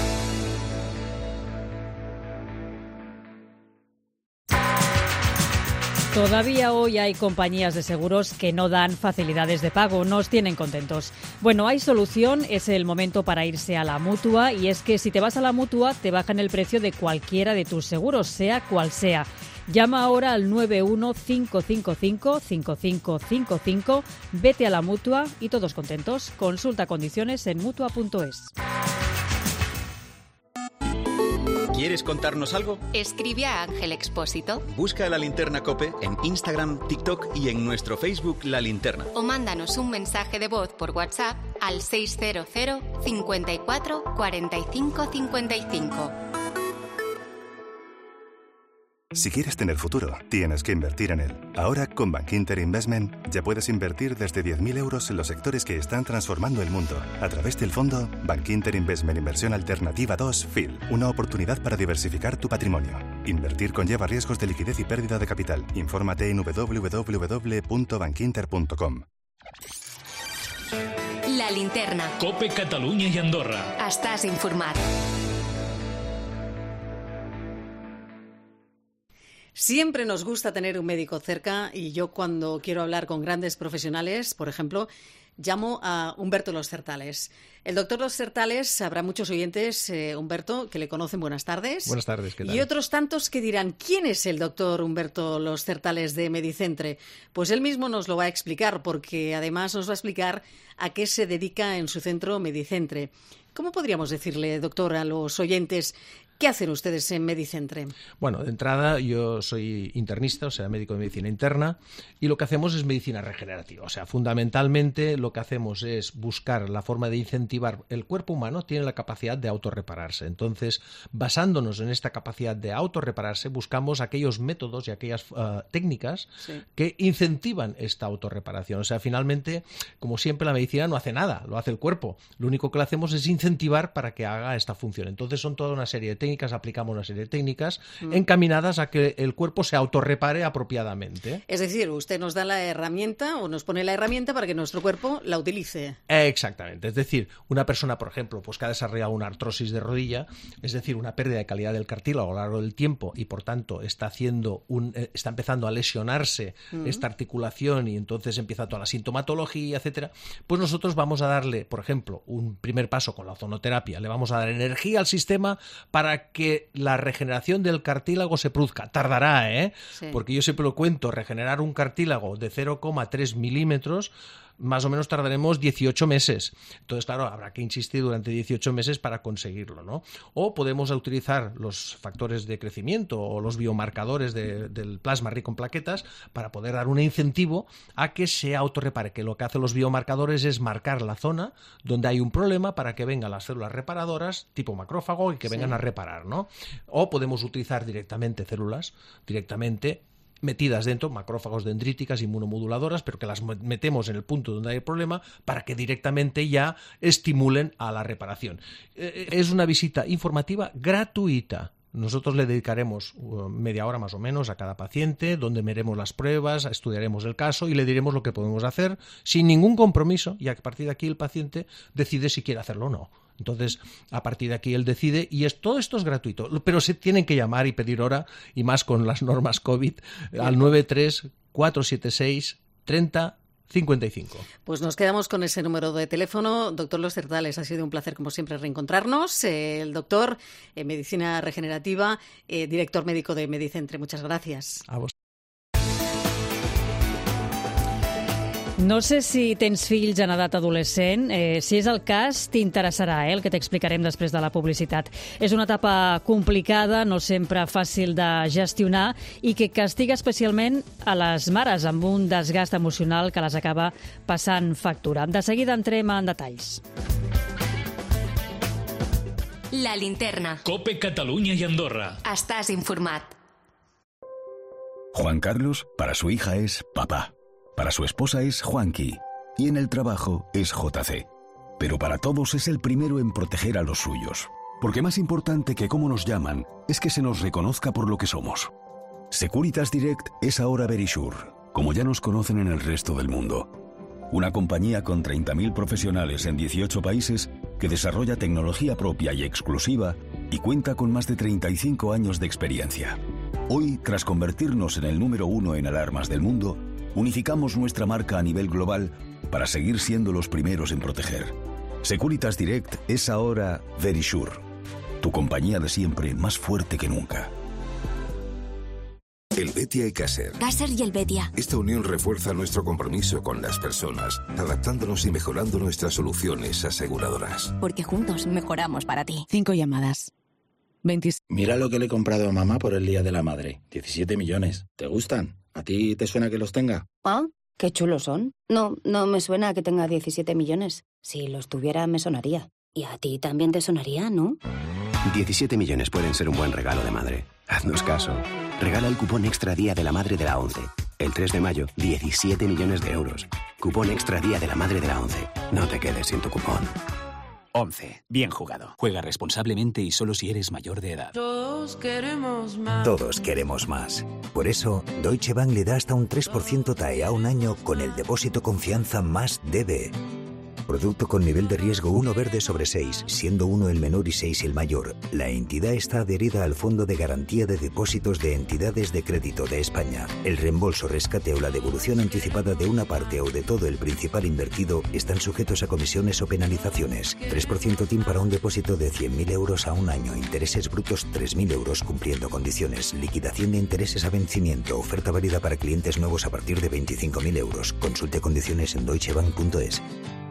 Todavía hoy hay compañías de seguros que no dan facilidades de pago, nos tienen contentos. Bueno, hay solución, es el momento para irse a la Mutua, y es que si te vas a la Mutua te bajan el precio de cualquiera de tus seguros, sea cual sea. Llama ahora al 915555555, vete a la Mutua y todos contentos. Consulta condiciones en Mutua.es. ¿Quieres contarnos algo? Escribe a Ángel Expósito. Busca La Linterna COPE en Instagram, TikTok y en nuestro Facebook La Linterna. O mándanos un mensaje de voz por WhatsApp al 600 54 45 55. Si quieres tener futuro, tienes que invertir en él. Ahora, con Bankinter Investment, ya puedes invertir desde 10.000 euros en los sectores que están transformando el mundo. A través del fondo Bankinter Investment Inversión Alternativa 2 FIL. Una oportunidad para diversificar tu patrimonio. Invertir conlleva riesgos de liquidez y pérdida de capital. Infórmate en www.bankinter.com. La Linterna. COPE Catalunya i Andorra. Estàs informat. Siempre nos gusta tener un médico cerca, y yo cuando quiero hablar con grandes profesionales, por ejemplo, llamo a Humberto Los Certales. El doctor Los Certales, habrá muchos oyentes, Humberto, que le conocen. Buenas tardes. Buenas tardes, ¿qué tal? Y otros tantos que dirán, ¿quién es el doctor Humberto Los Certales de Medicentre? Pues él mismo nos lo va a explicar, porque además nos va a explicar a qué se dedica en su centro Medicentre. ¿Cómo podríamos decirle, doctor, a los oyentes, qué hacen ustedes en Medicentre? Bueno, de entrada yo soy internista, o sea, médico de medicina interna, y lo que hacemos es medicina regenerativa. O sea, fundamentalmente lo que hacemos es buscar la forma de incentivar. El cuerpo humano tiene la capacidad de autorrepararse. Entonces, basándonos en esta capacidad de autorrepararse, buscamos aquellos métodos y aquellas técnicas que incentivan esta autorreparación. O sea, finalmente, como siempre, la medicina no hace nada, lo hace el cuerpo. Lo único que le hacemos es incentivar para que haga esta función. Entonces, son toda una serie de técnicas, aplicamos una serie de técnicas encaminadas a que el cuerpo se autorrepare apropiadamente. Es decir, usted nos da la herramienta o nos pone la herramienta para que nuestro cuerpo la utilice. Exactamente. Es decir, una persona, por ejemplo, pues que ha desarrollado una artrosis de rodilla, es decir, una pérdida de calidad del cartílago a lo largo del tiempo, y por tanto está empezando a lesionarse esta articulación, y entonces empieza toda la sintomatología, etcétera. Pues nosotros vamos a darle, por ejemplo, un primer paso con la ozonoterapia, le vamos a dar energía al sistema para que la regeneración del cartílago se produzca. Tardará, Sí. Porque yo siempre lo cuento, regenerar un cartílago de 0,3 milímetros, más o menos tardaremos 18 meses. Entonces, claro, habrá que insistir durante 18 meses para conseguirlo, ¿no? O podemos utilizar los factores de crecimiento o los biomarcadores del plasma rico en plaquetas para poder dar un incentivo a que se autorrepare, que lo que hacen los biomarcadores es marcar la zona donde hay un problema para que vengan las células reparadoras tipo macrófago y que vengan a reparar, ¿no? O podemos utilizar directamente células, metidas dentro, macrófagos dendríticas, inmunomoduladoras, pero que las metemos en el punto donde hay el problema para que directamente ya estimulen a la reparación. Es una visita informativa gratuita. Nosotros le dedicaremos media hora más o menos a cada paciente, donde veremos las pruebas, estudiaremos el caso y le diremos lo que podemos hacer sin ningún compromiso, y a partir de aquí el paciente decide si quiere hacerlo o no. Entonces, a partir de aquí él decide, y todo esto es gratuito, pero se tienen que llamar y pedir hora, y más con las normas COVID, al 93-476-30-55. Pues nos quedamos con ese número de teléfono. Doctor Los Certales, ha sido un placer como siempre reencontrarnos. El doctor en Medicina Regenerativa, director médico de Medicentre. Muchas gracias. A vos. No sé si tens fills en edat adolescent. Si és el cas, t'interessarà el que t'explicarem després de la publicitat. És una etapa complicada, no sempre fàcil de gestionar, i que castiga especialment a les mares amb un desgast emocional que les acaba passant factura. De seguida entrem en detalls. La Linterna. COPE Catalunya i Andorra. Estàs informat. Juan Carlos, para su hija es papá. Para su esposa es Juanqui. Y en el trabajo es JC. Pero para todos es el primero en proteger a los suyos. Porque más importante que cómo nos llaman es que se nos reconozca por lo que somos. Securitas Direct es ahora Verisure, como ya nos conocen en el resto del mundo. Una compañía con 30.000 profesionales en 18 países que desarrolla tecnología propia y exclusiva y cuenta con más de 35 años de experiencia. Hoy, tras convertirnos en el número 1 en alarmas del mundo, unificamos nuestra marca a nivel global para seguir siendo los primeros en proteger. Securitas Direct es ahora Verisure, tu compañía de siempre más fuerte que nunca. Helvetia y Caser. Caser y Helvetia. Esta unión refuerza nuestro compromiso con las personas, adaptándonos y mejorando nuestras soluciones aseguradoras. Porque juntos mejoramos para ti. 5 llamadas. 26. Mira lo que le he comprado a mamá por el Día de la Madre. 17 millones. ¿Te gustan? ¿A ti te suena que los tenga? Ah, qué chulos son. No me suena que tenga 17 millones. Si los tuviera me sonaría. Y a ti también te sonaría, ¿no? 17 millones pueden ser un buen regalo de madre. Haznos caso. Regala el cupón Extra Día de la Madre de la ONCE. El 3 de mayo, 17 millones de euros. Cupón Extra Día de la Madre de la ONCE. No te quedes sin tu cupón. 11. Bien jugado. Juega responsablemente y solo si eres mayor de edad. Todos queremos más. Todos queremos más. Por eso, Deutsche Bank le da hasta un 3% TAE a un año con el depósito confianza más DB. Producto con nivel de riesgo 1 verde sobre 6, siendo 1 el menor y 6 el mayor. La entidad está adherida al Fondo de Garantía de Depósitos de Entidades de Crédito de España. El reembolso, rescate o la devolución anticipada de una parte o de todo el principal invertido están sujetos a comisiones o penalizaciones. 3% TIN para un depósito de 100.000 euros a un año. Intereses brutos 3.000 euros cumpliendo condiciones. Liquidación de intereses a vencimiento. Oferta válida para clientes nuevos a partir de 25.000 euros. Consulte condiciones en deutschebank.es.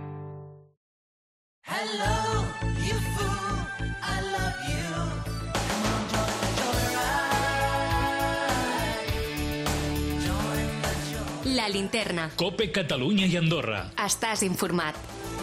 La linterna. Cope Catalunya i Andorra. Estàs informat.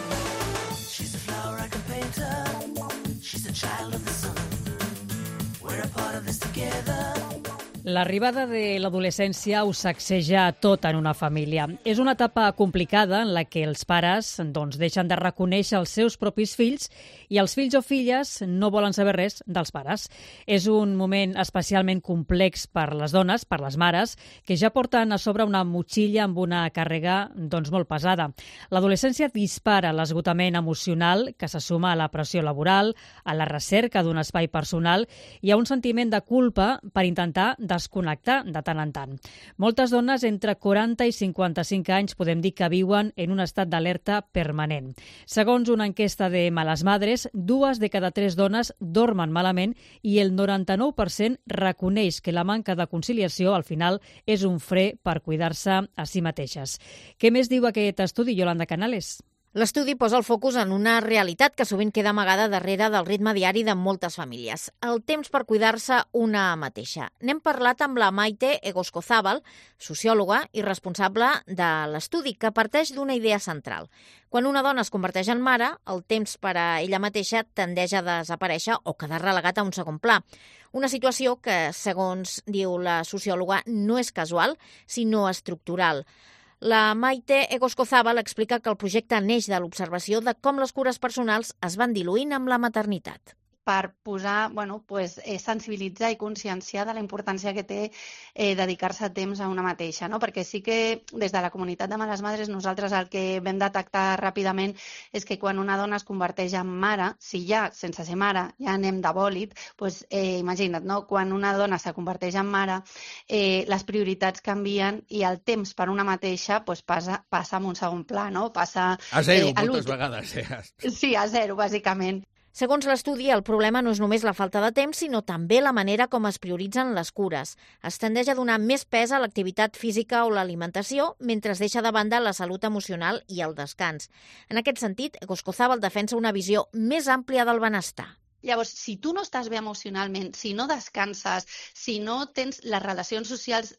L'arribada de l'adolescència ho sacseja tot en una família. És una etapa complicada en la que els pares deixen de reconèixer els seus propis fills i els fills o filles no volen saber res dels pares. És un moment especialment complex per les dones, per les mares, que ja porten a sobre una motxilla amb una càrrega molt pesada. L'adolescència dispara l'esgotament emocional que se suma a la pressió laboral, a la recerca d'un espai personal i a un sentiment de culpa per intentar desconnectar de tant en tant. Moltes dones entre 40 i 55 anys podem dir que viuen en un estat d'alerta permanent. Segons una enquesta de Malas Madres, 2 de cada 3 dones dormen malament i el 99% reconeix que la manca de conciliació al final és un fre per cuidar-se a si mateixes. Què més diu aquest estudi, Yolanda Canales? L'estudi posa el focus en una realitat que sovint queda amagada darrere del ritme diari de moltes famílies. El temps per cuidar-se una mateixa. N'hem parlat amb la Maite Egoscozábal, sociòloga i responsable de l'estudi, que parteix d'una idea central. Quan una dona es converteix en mare, el temps per a ella mateixa tendeix a desaparèixer o quedar relegat a un segon pla. Una situació que, segons diu la sociòloga, no és casual, sinó estructural. La Maite Egoscozábal explica que el projecte neix de l'observació de com les cures personals es van diluint amb la maternitat. Per posar, sensibilitzar i conscienciar de la importància que té dedicar-se temps a una mateixa, no? Perquè sí que des de la comunitat de Malas Madres nosaltres el que vam detectar ràpidament és que quan una dona es converteix en mare, si ja, sense ser mare, ja anem de bòlit, imagina't, no? Quan una dona se converteix en mare, les prioritats canvien i el temps per una mateixa passa en un segon pla, no? Passa a zero, moltes vegades. Sí, a zero, bàsicament. Segons l'estudi, el problema no és només la falta de temps, sinó també la manera com es prioritzen les cures. Es tendeix a donar més pes a l'activitat física o l'alimentació, mentre es deixa de banda la salut emocional i el descans. En aquest sentit, Egoscozábal defensa una visió més àmplia del benestar. Llavors, si tu no estàs bé emocionalment, si no descanses, si no tens les relacions socials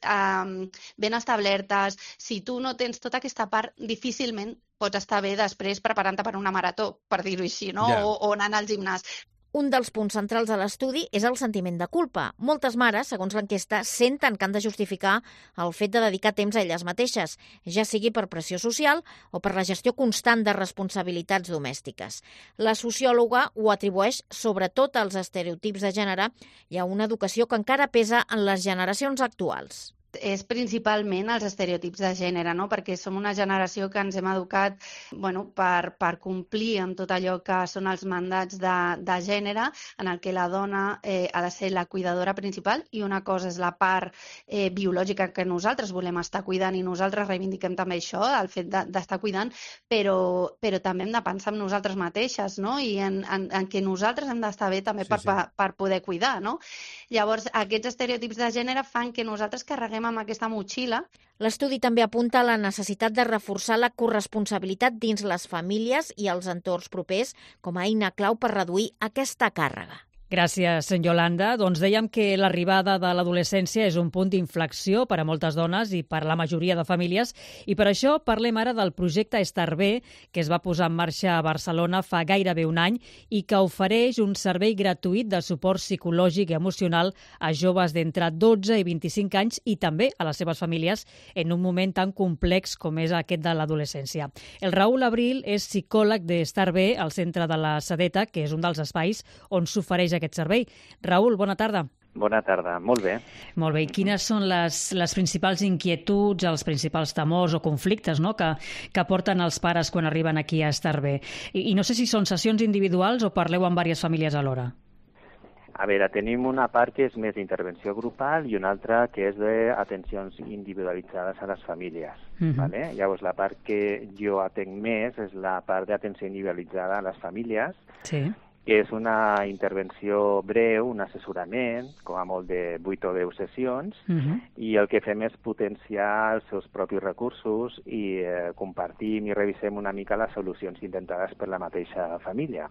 ben establertes, si tu no tens tota aquesta part, difícilment pots estar bé després preparant-te per una marató, per dir-ho així, no? Yeah. O anant al gimnàs. Un dels punts centrals de l'estudi és el sentiment de culpa. Moltes mares, segons l'enquesta, senten que han de justificar el fet de dedicar temps a elles mateixes, ja sigui per pressió social o per la gestió constant de responsabilitats domèstiques. La sociòloga ho atribueix sobretot als estereotips de gènere i a una educació que encara pesa en les generacions actuals. És principalment els estereotips de gènere, no? Perquè som una generació que ens hem educat per complir amb tot allò que són els mandats de gènere, en el que la dona ha de ser la cuidadora principal, i una cosa és la part biològica que nosaltres volem estar cuidant, i nosaltres reivindiquem també això, el fet d'estar cuidant, però també hem de pensar en nosaltres mateixes, no? I en què nosaltres hem d'estar bé també per poder cuidar, no? Llavors, aquests estereotips de gènere fan que nosaltres carreguem amb aquesta motxilla. L'estudi també apunta a la necessitat de reforçar la corresponsabilitat dins les famílies i els entorns propers com a eina clau per reduir aquesta càrrega. Gràcies, Yolanda. Doncs dèiem que l'arribada de l'adolescència és un punt d'inflexió per a moltes dones i per a la majoria de famílies, i per això parlem ara del projecte Estar Bé, que es va posar en marxa a Barcelona fa gairebé un any i que ofereix un servei gratuït de suport psicològic i emocional a joves d'entre 12 i 25 anys i també a les seves famílies en un moment tan complex com és aquest de l'adolescència. El Raül Abril és psicòleg d'Estar Bé al centre de la Sedeta, que és un dels espais on s'ofereix aquest servei. Raül, bona tarda. Bona tarda, molt bé. Molt bé, i quines són les principals inquietuds, els principals temors o conflictes, no?, que porten els pares quan arriben aquí a Estar Bé? I no sé si són sessions individuals o parleu amb diverses famílies alhora. A veure, tenim una part que és més d'intervenció grupal i una altra que és d'atencions individualitzades a les famílies. ¿Vale? Llavors, la part que jo atenc més és la part d'atenció individualitzada a les famílies, que és una intervenció breu, un assessorament, com a molt de 8 o 10 sessions, i el que fem és potenciar els seus propis recursos i compartim i revisem una mica les solucions inventades per la mateixa família.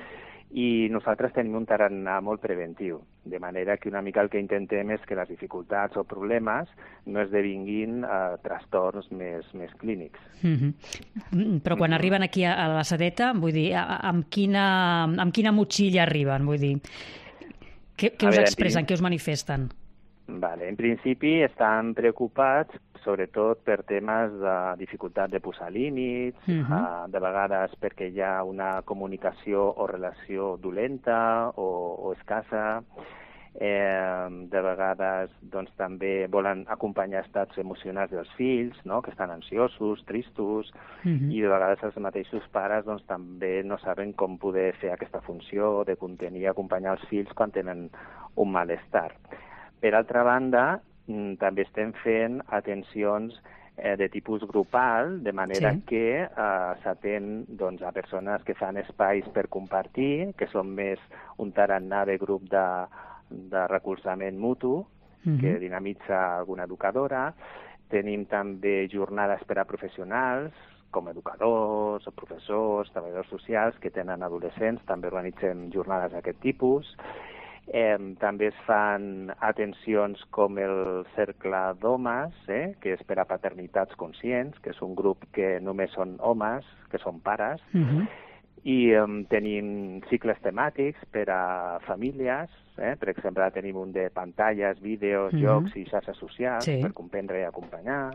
I nosaltres tenim un tarannà molt preventiu, de manera que una mica el que intentem és que les dificultats o problemes no esdevinguin trastorns més clínics. Però quan arriben aquí a la Sedeta, vull dir, amb quina motxilla arriben? Vull dir, què us expressen, què us manifesten? Vale, en principi estan preocupats sobretot per temes de dificultat de posar límits, de vegades perquè hi ha una comunicació o relació dolenta o escassa, de vegades doncs, també volen acompanyar estats emocionals dels fills, no?, que estan ansiosos, tristos, i de vegades els mateixos pares doncs, també no saben com poder fer aquesta funció de contenir i acompanyar els fills quan tenen un malestar. Per altra banda, també estem fent atencions de tipus grupal, de manera que s'atén doncs, a persones que fan espais per compartir, que són més un tarannà de grup de recolzament mutu, que dinamitza alguna educadora. Tenim també jornades per a professionals, com educadors o professors, treballadors socials que tenen adolescents, també organitzem jornades d'aquest tipus. També es fan atencions com el Cercle d'Homes, que és per a paternitats conscients, que és un grup que només són homes, que són pares, i tenim cicles temàtics per a famílies, per exemple, tenim un de pantalles, vídeos, jocs i xarxes socials per comprendre i acompanyar.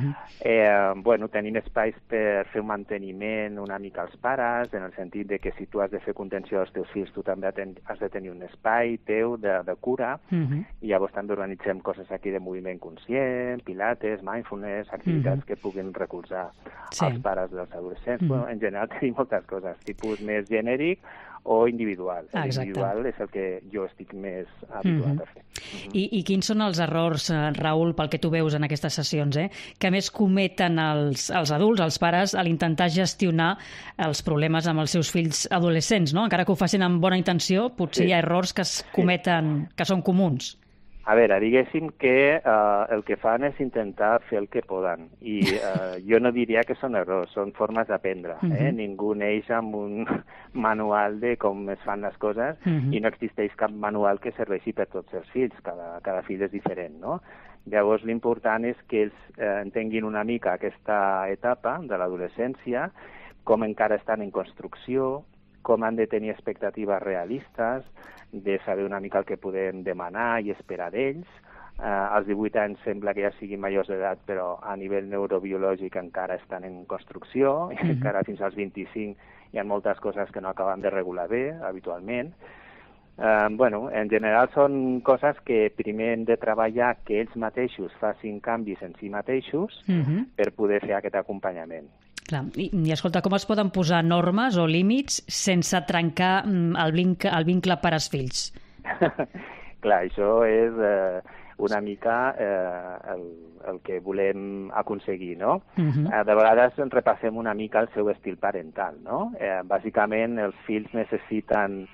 Tenim espais per fer un manteniment una mica als pares, en el sentit de que si tu has de fer contenció dels teus fills, tu també has de tenir un espai teu de cura, i llavors també organitzem coses aquí de moviment conscient, pilates, mindfulness, activitats que puguin recolzar els pares dels adolescents. En general tenim moltes coses, tipus més genèric o individual. Individual és el que jo estic més habituat a fer. I quins són els errors, Raül, pel que tu veus en aquestes sessions, que més cometen els adults, els pares, a l'intentar gestionar els problemes amb els seus fills adolescents, no? Encara que ho facin amb bona intenció, potser hi ha errors que es cometen, que són comuns. A veure, diguéssim que el que fan és intentar fer el que poden, i jo no diria que són errors, són formes d'aprendre. Ningú neix amb un manual de com es fan les coses i no existeix cap manual que serveixi per tots els fills, cada fill és diferent, no? Llavors l'important és que ells entenguin una mica aquesta etapa de l'adolescència, com encara estan en construcció, com han de tenir expectatives realistes, de saber una mica el que podem demanar i esperar d'ells. Als 18 anys sembla que ja siguin majors d'edat, però a nivell neurobiològic encara estan en construcció, i encara fins als 25 hi ha moltes coses que no acaben de regular bé, habitualment. En general són coses que primer hem de treballar que ells mateixos facin canvis en si mateixos per poder fer aquest acompanyament. Clar. I escolta, com es poden posar normes o límits sense trencar el vincle pares-fills? Clar, això és una mica el que volem aconseguir, no? De vegades repassem una mica el seu estil parental, no? Bàsicament, els fills necessiten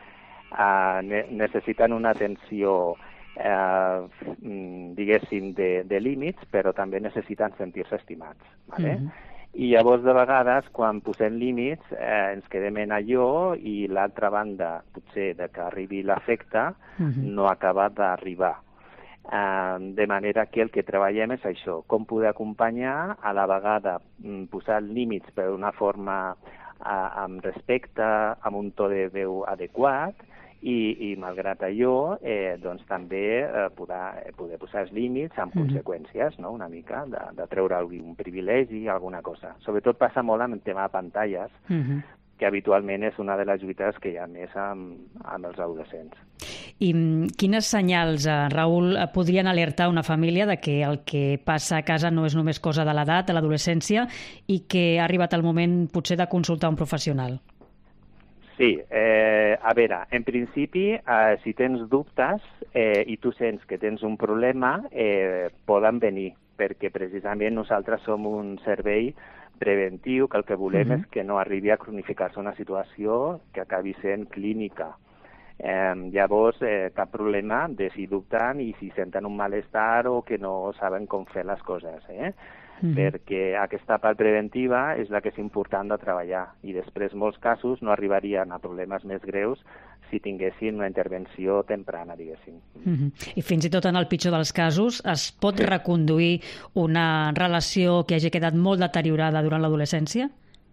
una atenció, diguéssim, de límits, però també necessiten sentir-se estimats, ¿vale? I llavors, de vegades, quan posem límits, ens quedem en allò i l'altra banda, potser que arribi l'afecte, no acaba d'arribar. De manera que el que treballem és això, com poder acompanyar, a la vegada posar límits per una forma amb respecte, amb un to de veu adequat, i malgrat allò, doncs també poder posar els límits amb conseqüències, no? Una mica, de treure un privilegi, alguna cosa. Sobretot passa molt amb el tema de pantalles, que habitualment és una de les lluites que hi ha més amb els adolescents. I quines senyals, Raül, podrien alertar una família de que el que passa a casa no és només cosa de l'edat, de l'adolescència, i que ha arribat el moment potser de consultar un professional? Sí, a veure, en principi, si tens dubtes i tu sents que tens un problema, poden venir, perquè precisament nosaltres som un servei preventiu, que el que volem és que no arribi a cronificar-se una situació que acabi sent clínica. Llavors, cap problema de si dubten i si senten un malestar o que no saben com fer les coses, perquè aquesta part preventiva és la que és important de treballar i després molts casos no arribarien a problemes més greus si tinguessin una intervenció temprana, diguéssim. I fins i tot en el pitjor dels casos es pot reconduir una relació que hagi quedat molt deteriorada durant l'adolescència?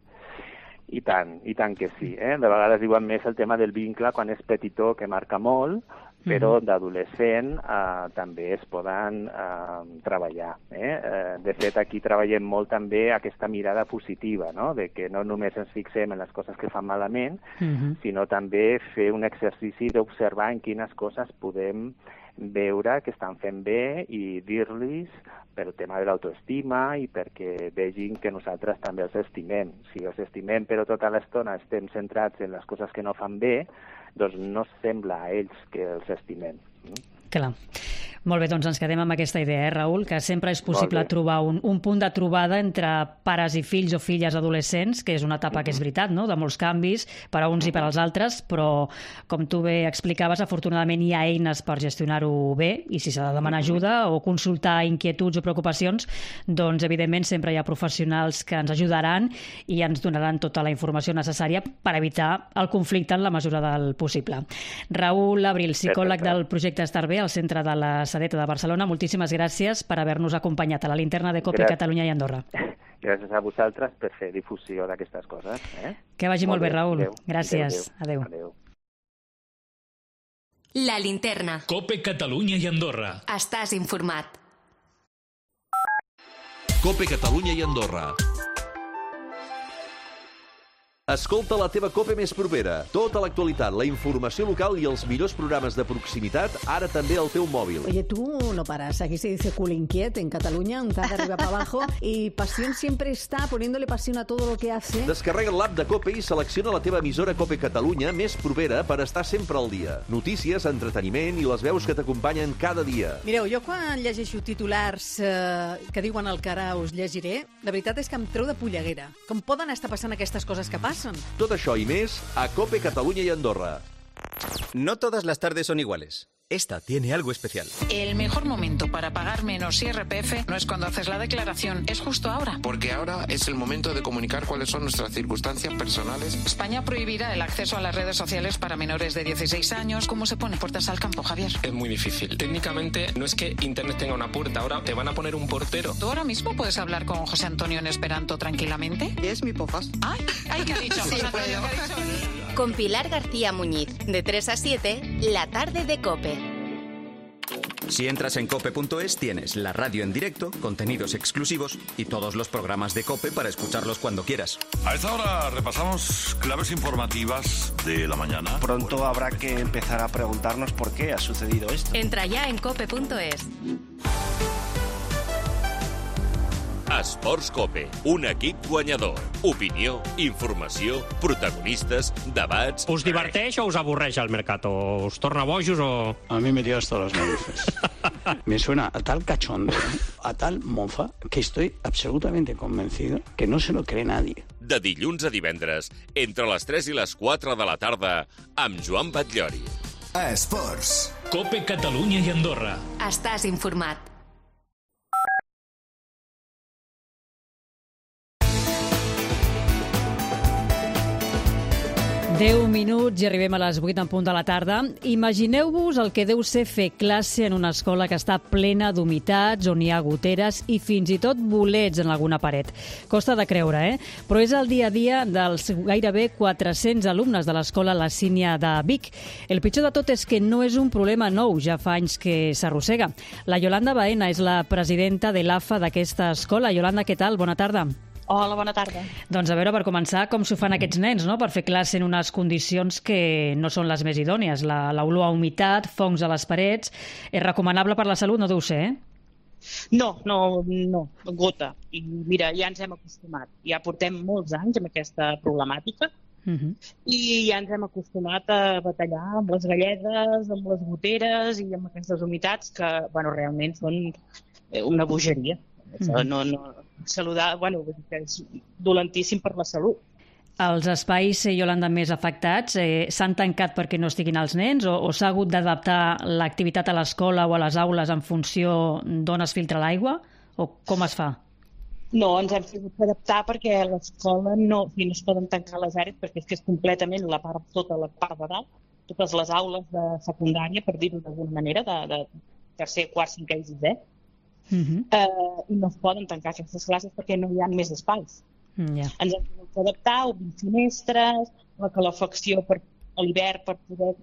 I tant que sí. De vegades diuen més el tema del vincle quan és petitó, que marca molt, però d'adolescent també es poden treballar. De fet, aquí treballem molt també aquesta mirada positiva, no? De que no només ens fixem en les coses que fan malament, sinó també fer un exercici d'observar en quines coses podem veure que estan fent bé i dir-los pel tema de l'autoestima i perquè vegin que nosaltres també els estimem. Si els estimem però tota l'estona estem centrats en les coses que no fan bé, doncs no sembla a ells que els estimem. Clar. Molt bé, doncs ens quedem amb aquesta idea, Raül, que sempre és possible trobar un punt de trobada entre pares i fills o filles adolescents, que és una etapa que és veritat, no?, de molts canvis per a uns i per als altres, però com tu bé explicaves, afortunadament hi ha eines per gestionar-ho bé i si s'ha de demanar ajuda o consultar inquietuds o preocupacions, doncs evidentment sempre hi ha professionals que ens ajudaran i ens donaran tota la informació necessària per evitar el conflicte en la mesura del possible. Raül Abril, psicòleg del projecte Estar Bé al centre de la Sedeta de Barcelona, moltíssimes gràcies per haver-nos acompanyat a la linterna de COPE Catalunya i Andorra. Gràcies a vosaltres per fer difusió d'aquestes coses. Que vagi molt bé, Raül. Gràcies. Adéu. La linterna. COPE Catalunya i Andorra. Estàs informat. COPE Catalunya i Andorra. Escolta la teva COPE més propera. Tota l'actualitat, la informació local i els millors programes de proximitat, ara també al teu mòbil. Oye, tú no paras. Aquí se dice culo inquiet en Cataluña, un de arriba para abajo, y Pasión siempre está poniéndole pasión a todo lo que hace. Descarrega l'app de COPE i selecciona la teva emissora COPE Catalunya més propera per estar sempre al dia. Notícies, entreteniment i les veus que t'acompanyen cada dia. Mireu, jo quan llegeixo titulars que diuen el que ara us llegiré, la veritat és que em treu de polleguera. Com poden estar passant aquestes coses que passen? Tot això i més a COPE Catalunya i Andorra. No todas las tardes son iguales. Esta tiene algo especial. El mejor momento para pagar menos IRPF no es cuando haces la declaración, es justo ahora. Porque ahora es el momento de comunicar cuáles son nuestras circunstancias personales. España prohibirá el acceso a las redes sociales para menores de 16 años. ¿Cómo se pone puertas al campo, Javier? Es muy difícil. Técnicamente no es que Internet tenga una puerta, ahora te van a poner un portero. ¿Tú ahora mismo puedes hablar con José Antonio en Esperanto tranquilamente? Es mi podcast. Ay, ¿qué ha dicho José Antonio? Con Pilar García Muñiz, de 3 a 7, la tarde de COPE. Si entras en cope.es tienes la radio en directo, contenidos exclusivos y todos los programas de COPE para escucharlos cuando quieras. A esta hora repasamos claves informativas de la mañana. Pronto habrá que empezar a preguntarnos por qué ha sucedido esto. Entra ya en cope.es. Esports COPE, un equip guanyador. Opinió, informació, protagonistes, debats... ¿Us diverteix o us avorreix el Mercato? ¿Us torna bojos o...? A mí me dio hasta las narices. Me suena a tal cachondeo, a tal mofa, que estoy absolutamente convencido que no se lo cree nadie. De dilluns a divendres, entre les 3 i les 4 de la tarda, amb Joan Batllori. Esports. COPE Catalunya i Andorra. Estàs informat. 10 minuts i arribem a les 8 en punt de la tarda. Imagineu-vos el que deu ser fer classe en una escola que està plena d'humitats, on hi ha goteres i fins i tot bolets en alguna paret. Costa de creure, Però és el dia a dia dels gairebé 400 alumnes de l'escola La Sínia de Vic. El pitjor de tot és que no és un problema nou, ja fa anys que s'arrossega. La Yolanda Baena és la presidenta de l'AFA d'aquesta escola. Yolanda, què tal? Bona tarda. Hola, bona tarda. Doncs a veure, per començar, com s'ho fan aquests nens, no?, per fer classe en unes condicions que no són les més idònies. L'olor a humitat, fongs a les parets... És recomanable per la salut? No deu ser, No, gota. I mira, ja ens hem acostumat. Ja portem molts anys amb aquesta problemàtica i ja ens hem acostumat a batallar amb les galledes, amb les goteres i amb aquestes humitats que, realment són una bogeria. Saludar, que és dolentíssim per la salut. Els espais, Yolanda, més afectats s'han tancat perquè no estiguin els nens o s'ha hagut d'adaptar l'activitat a l'escola o a les aules en funció d'on es filtra l'aigua? O com es fa? No, ens hem hagut d'adaptar perquè a l'escola no es poden tancar les àrees perquè és que és completament tota la part de dalt, totes les aules de secundària, per dir-ho d'alguna manera, de tercer, quart, cinquè i sisè. I no es poden tancar aquestes classes perquè no hi ha més espais. Ens hem hagut d'adaptar, obrir finestres, la calefacció a l'hivern per poder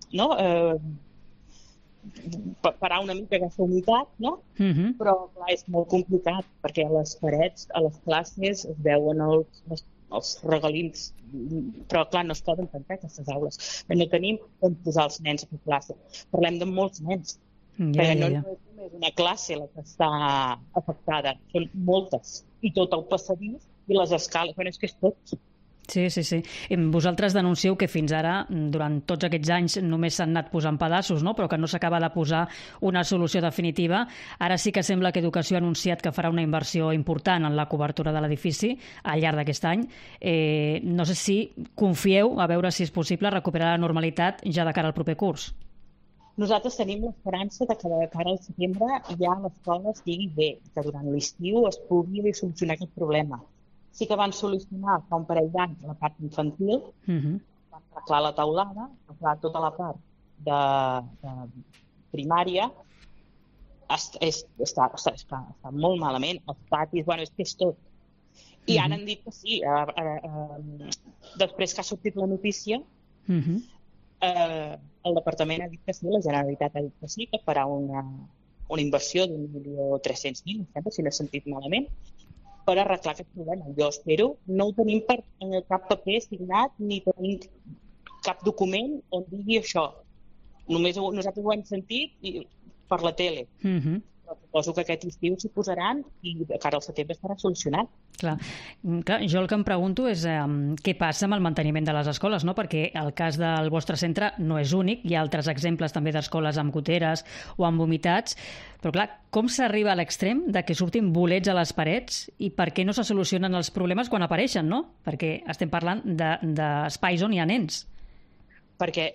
parar una mica aquesta humitat, però clar, és molt complicat perquè a les parets, a les classes es veuen els regalins, però clar, no es poden tancar aquestes aules. No tenim on posar els nens a fer classe. Parlem de molts nens. Perquè no és només una classe la que està afectada, són moltes. I tot el passadís i les escales, és que és tot. Sí. Vosaltres denuncieu que fins ara, durant tots aquests anys, només s'han anat posant pedaços, però que no s'acaba de posar una solució definitiva. Ara sí que sembla que Educació ha anunciat que farà una inversió important en la cobertura de l'edifici al llarg d'aquest any. No sé si confieu a veure si és possible recuperar la normalitat ja de cara al proper curs. Nosaltres tenim l'esperança de que de cara al setembre ja l'escola estigui bé, que durant l'estiu es pugui solucionar aquest problema. Sí que van solucionar fa un parell d'anys la part infantil, van arreglar la taulada, arreglar tota la part de primària, està molt malament, els patis, és que és tot. I ara han dit que sí, després que ha sortit la notícia, el departament ha dit que sí, la Generalitat ha dit que sí, que farà una inversió d'1.300.000, si no he sentit malament, per arreglar aquest problema. Jo espero, no ho tenim per cap paper signat ni tenim cap document on digui això. Només nosaltres ho hem sentit per la tele. Però suposo que aquest estiu s'hi posaran i de cara al setembre estarà solucionat. Clar, jo el que em pregunto és què passa amb el manteniment de les escoles, perquè el cas del vostre centre no és únic, hi ha altres exemples també d'escoles amb goteres o amb humitats, però clar, com s'arriba a l'extrem de que surtin bolets a les parets i per què no se solucionen els problemes quan apareixen, no? Perquè estem parlant d'espais on hi ha nens. Perquè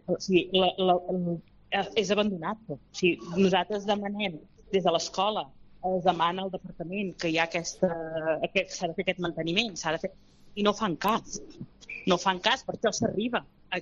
és abandonat. Nosaltres demanem des de l'escola, es demana al departament que hi ha s'ha de fer aquest manteniment, i no fan cas. No fan cas, per això s'arriba a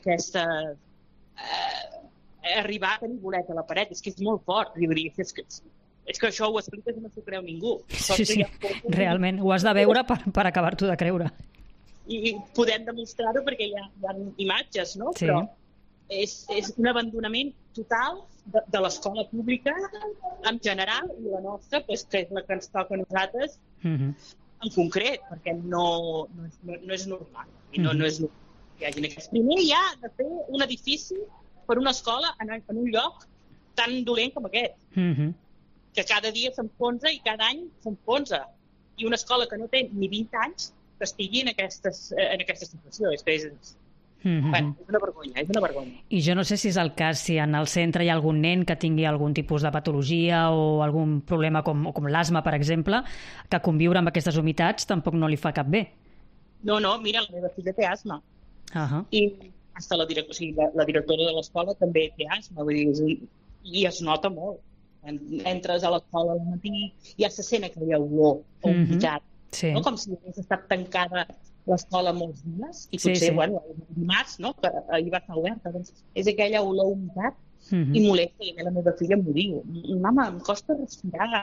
arribar a tenir bolet a la paret. És que és molt fort. És que això ho expliques i no s'ho creu ningú. Sí, realment, ho has de veure per acabar-t'ho de creure. i podem demostrar-ho perquè hi ha imatges, no? Sí. Però és un abandonament total de l'escola pública en general i la nostra, que és la que ens toca a nosaltres en concret, perquè no és normal. No és normal que hi hagi aquests. Primer hi ha de fer un edifici per una escola en un lloc tan dolent com aquest, que cada dia s'enfonsa i cada any s'enfonsa. I una escola que no té ni 20 anys que estigui en aquesta situació. És una vergonya, és una vergonya. I jo no sé si és el cas, si en el centre hi ha algun nen que tingui algun tipus de patologia o algun problema com l'asma, per exemple, que conviure amb aquestes humitats tampoc no li fa cap bé. No, mira, la meva filla té asma. I la directora de l'escola també té asma, vull dir, i es nota molt. Entres a l'escola al matí, ja se sent aquella olor a humitat, no? Com si hagués estat tancada l'escola molts dies, i potser, dimarts, no? Que ahir va estar oberta, doncs és aquella olor a humitat i molesta, i la meva filla m'ho diu. Mama, em costa respirar,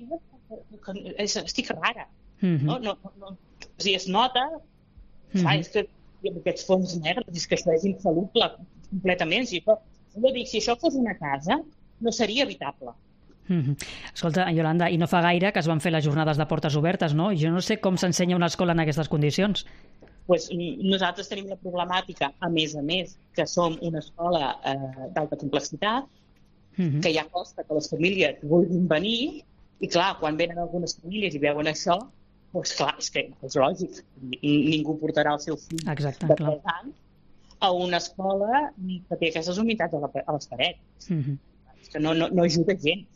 estic rara. O sigui, es nota, és que amb aquests fons negres, és que això és insoluble completament. Si això fos una casa, no seria habitable. Escolta, Iolanda, i no fa gaire que es van fer les jornades de portes obertes, no? Jo no sé com s'ensenya una escola en aquestes condicions. Pues nosaltres tenim la problemàtica, a més, que som una escola d'alta complexitat, que ja costa que les famílies vulguin venir, i clar, quan venen algunes famílies i veuen això, doncs clar, és que és lògic. Ningú portarà el seu fill de 3 anys a una escola que té aquestes humitats a les parets. És que no ajuda gens.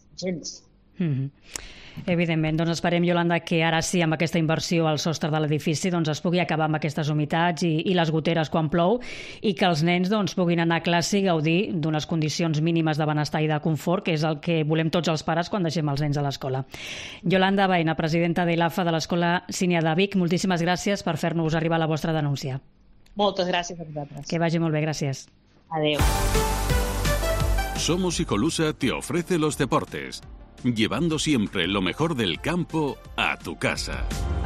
Evidentment, doncs esperem, Iolanda, que ara sí, amb aquesta inversió al sostre de l'edifici, doncs es pugui acabar amb aquestes humitats i les goteres quan plou, i que els nens puguin anar a classe i gaudir d'unes condicions mínimes de benestar i de confort, que és el que volem tots els pares quan deixem els nens a l'escola. Iolanda Baena, presidenta de l'AFA de l'Escola Sínia de Vic, moltíssimes gràcies per fer-nos arribar la vostra denúncia. Moltes gràcies a vosaltres. Que vagi molt bé, gràcies. Adéu. Somos Icolusa te ofrece los deportes, llevando siempre lo mejor del campo a tu casa.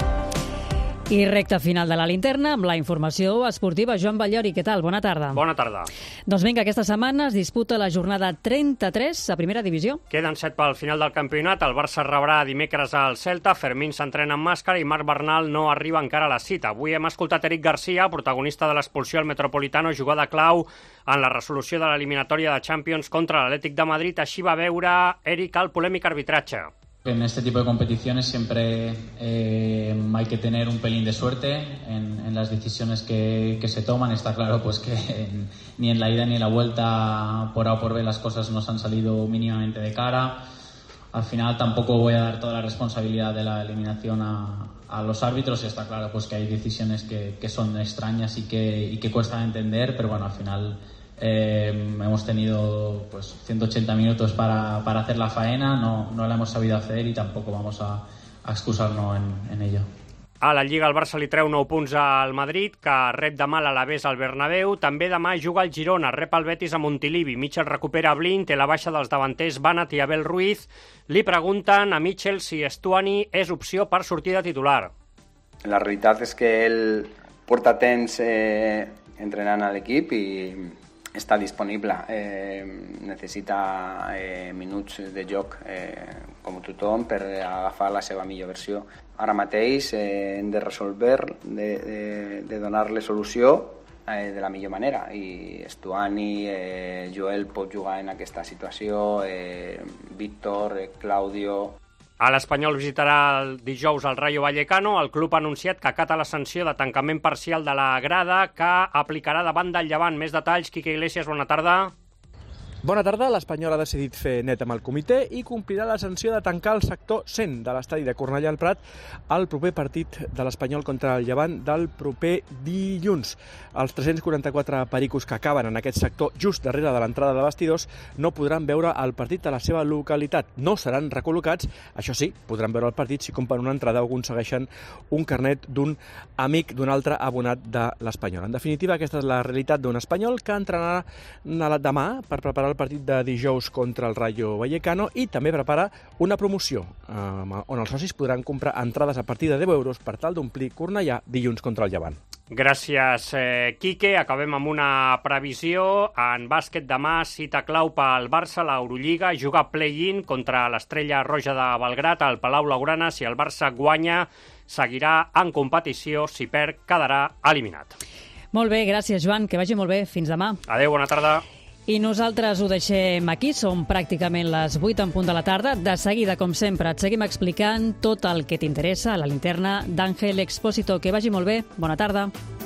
I recta final de la linterna amb la informació esportiva. Joan Batllori, què tal? Bona tarda. Bona tarda. Doncs vinga, aquesta setmana es disputa la jornada 33 a primera divisió. Queden 7 pel final del campionat. El Barça rebrà dimecres al Celta, Fermín s'entrena amb màscara i Marc Bernal no arriba encara a la cita. Avui hem escoltat Eric Garcia, protagonista de l'expulsió al Metropolitano, jugada clau en la resolució de l'eliminatòria de Champions contra l'Atlètic de Madrid. Així va veure Eric el polèmic arbitratge. En este tipo de competiciones siempre hay que tener un pelín de suerte en las decisiones que se toman. Está claro pues que ni en la ida ni en la vuelta por A o por B las cosas nos han salido mínimamente de cara. Al final tampoco voy a dar toda la responsabilidad de la eliminación a los árbitros. Y está claro pues que hay decisiones que son extrañas y que cuestan entender, pero bueno, al final hemos tenido pues 180 minutos para hacer la faena, no la hemos sabido hacer y tampoco vamos a excusarnos en ello. A la Lliga el Barça li treu 9 punts al Madrid, que rep demà l'Alavés al Bernabéu. També demà juga el Girona, rep el Betis a Montilivi. Mitchell recupera Blin, té la baixa dels davanters Banat i Abel Ruiz. Li pregunten a Mitchell si Stuani és opció per sortir de titular. La realitat és que ell porta temps entrenant a l'equip i està disponible, necessita minuts de joc com tothom per agafar la seva millor versió. Ara mateix hem de resolver, de donar-li solució de la millor manera, i Stuani, Joel pot jugar en aquesta situació, Víctor, Claudio. L'Espanyol visitarà el dijous el Rayo Vallecano. El club ha anunciat que acata la sanció de tancament parcial de la grada que aplicarà davant del Llevant. Més detalls, Quique Iglesias, bona tarda. Bona tarda. L'Espanyol ha decidit fer net amb el comitè i complirà la sanció de tancar el sector 100 de l'estadi de Cornellà al Prat al proper partit de l'Espanyol contra el Llevant del proper dilluns. Els 344 pericos que acaben en aquest sector just darrere de l'entrada de vestidors no podran veure el partit a la seva localitat. No seran recol·locats, això sí, podran veure el partit si compren una entrada o aconsegueixen un carnet d'un amic d'un altre abonat de l'Espanyol. En definitiva, aquesta és la realitat d'un espanyol que entrenarà demà per preparar el partit de dijous contra el Rayo Vallecano i també prepara una promoció on els socis podran comprar entrades a partir de 10 euros per tal d'omplir Cornellà dilluns contra el Llevant. Gràcies, Quique. Acabem amb una previsió. En bàsquet demà, cita clau pel Barça, l'Eurolliga, juga play-in contra l'Estrella Roja de Belgrat al Palau Blaugrana. Si el Barça guanya, seguirà en competició. Si perd, quedarà eliminat. Molt bé, gràcies, Joan. Que vagi molt bé. Fins demà. Adéu, bona tarda. I nosaltres ho deixem aquí, són pràcticament les 8 en punt de la tarda. De seguida, com sempre, et seguim explicant tot el que t'interessa a la linterna d'Àngel Expósito. Que vagi molt bé, bona tarda.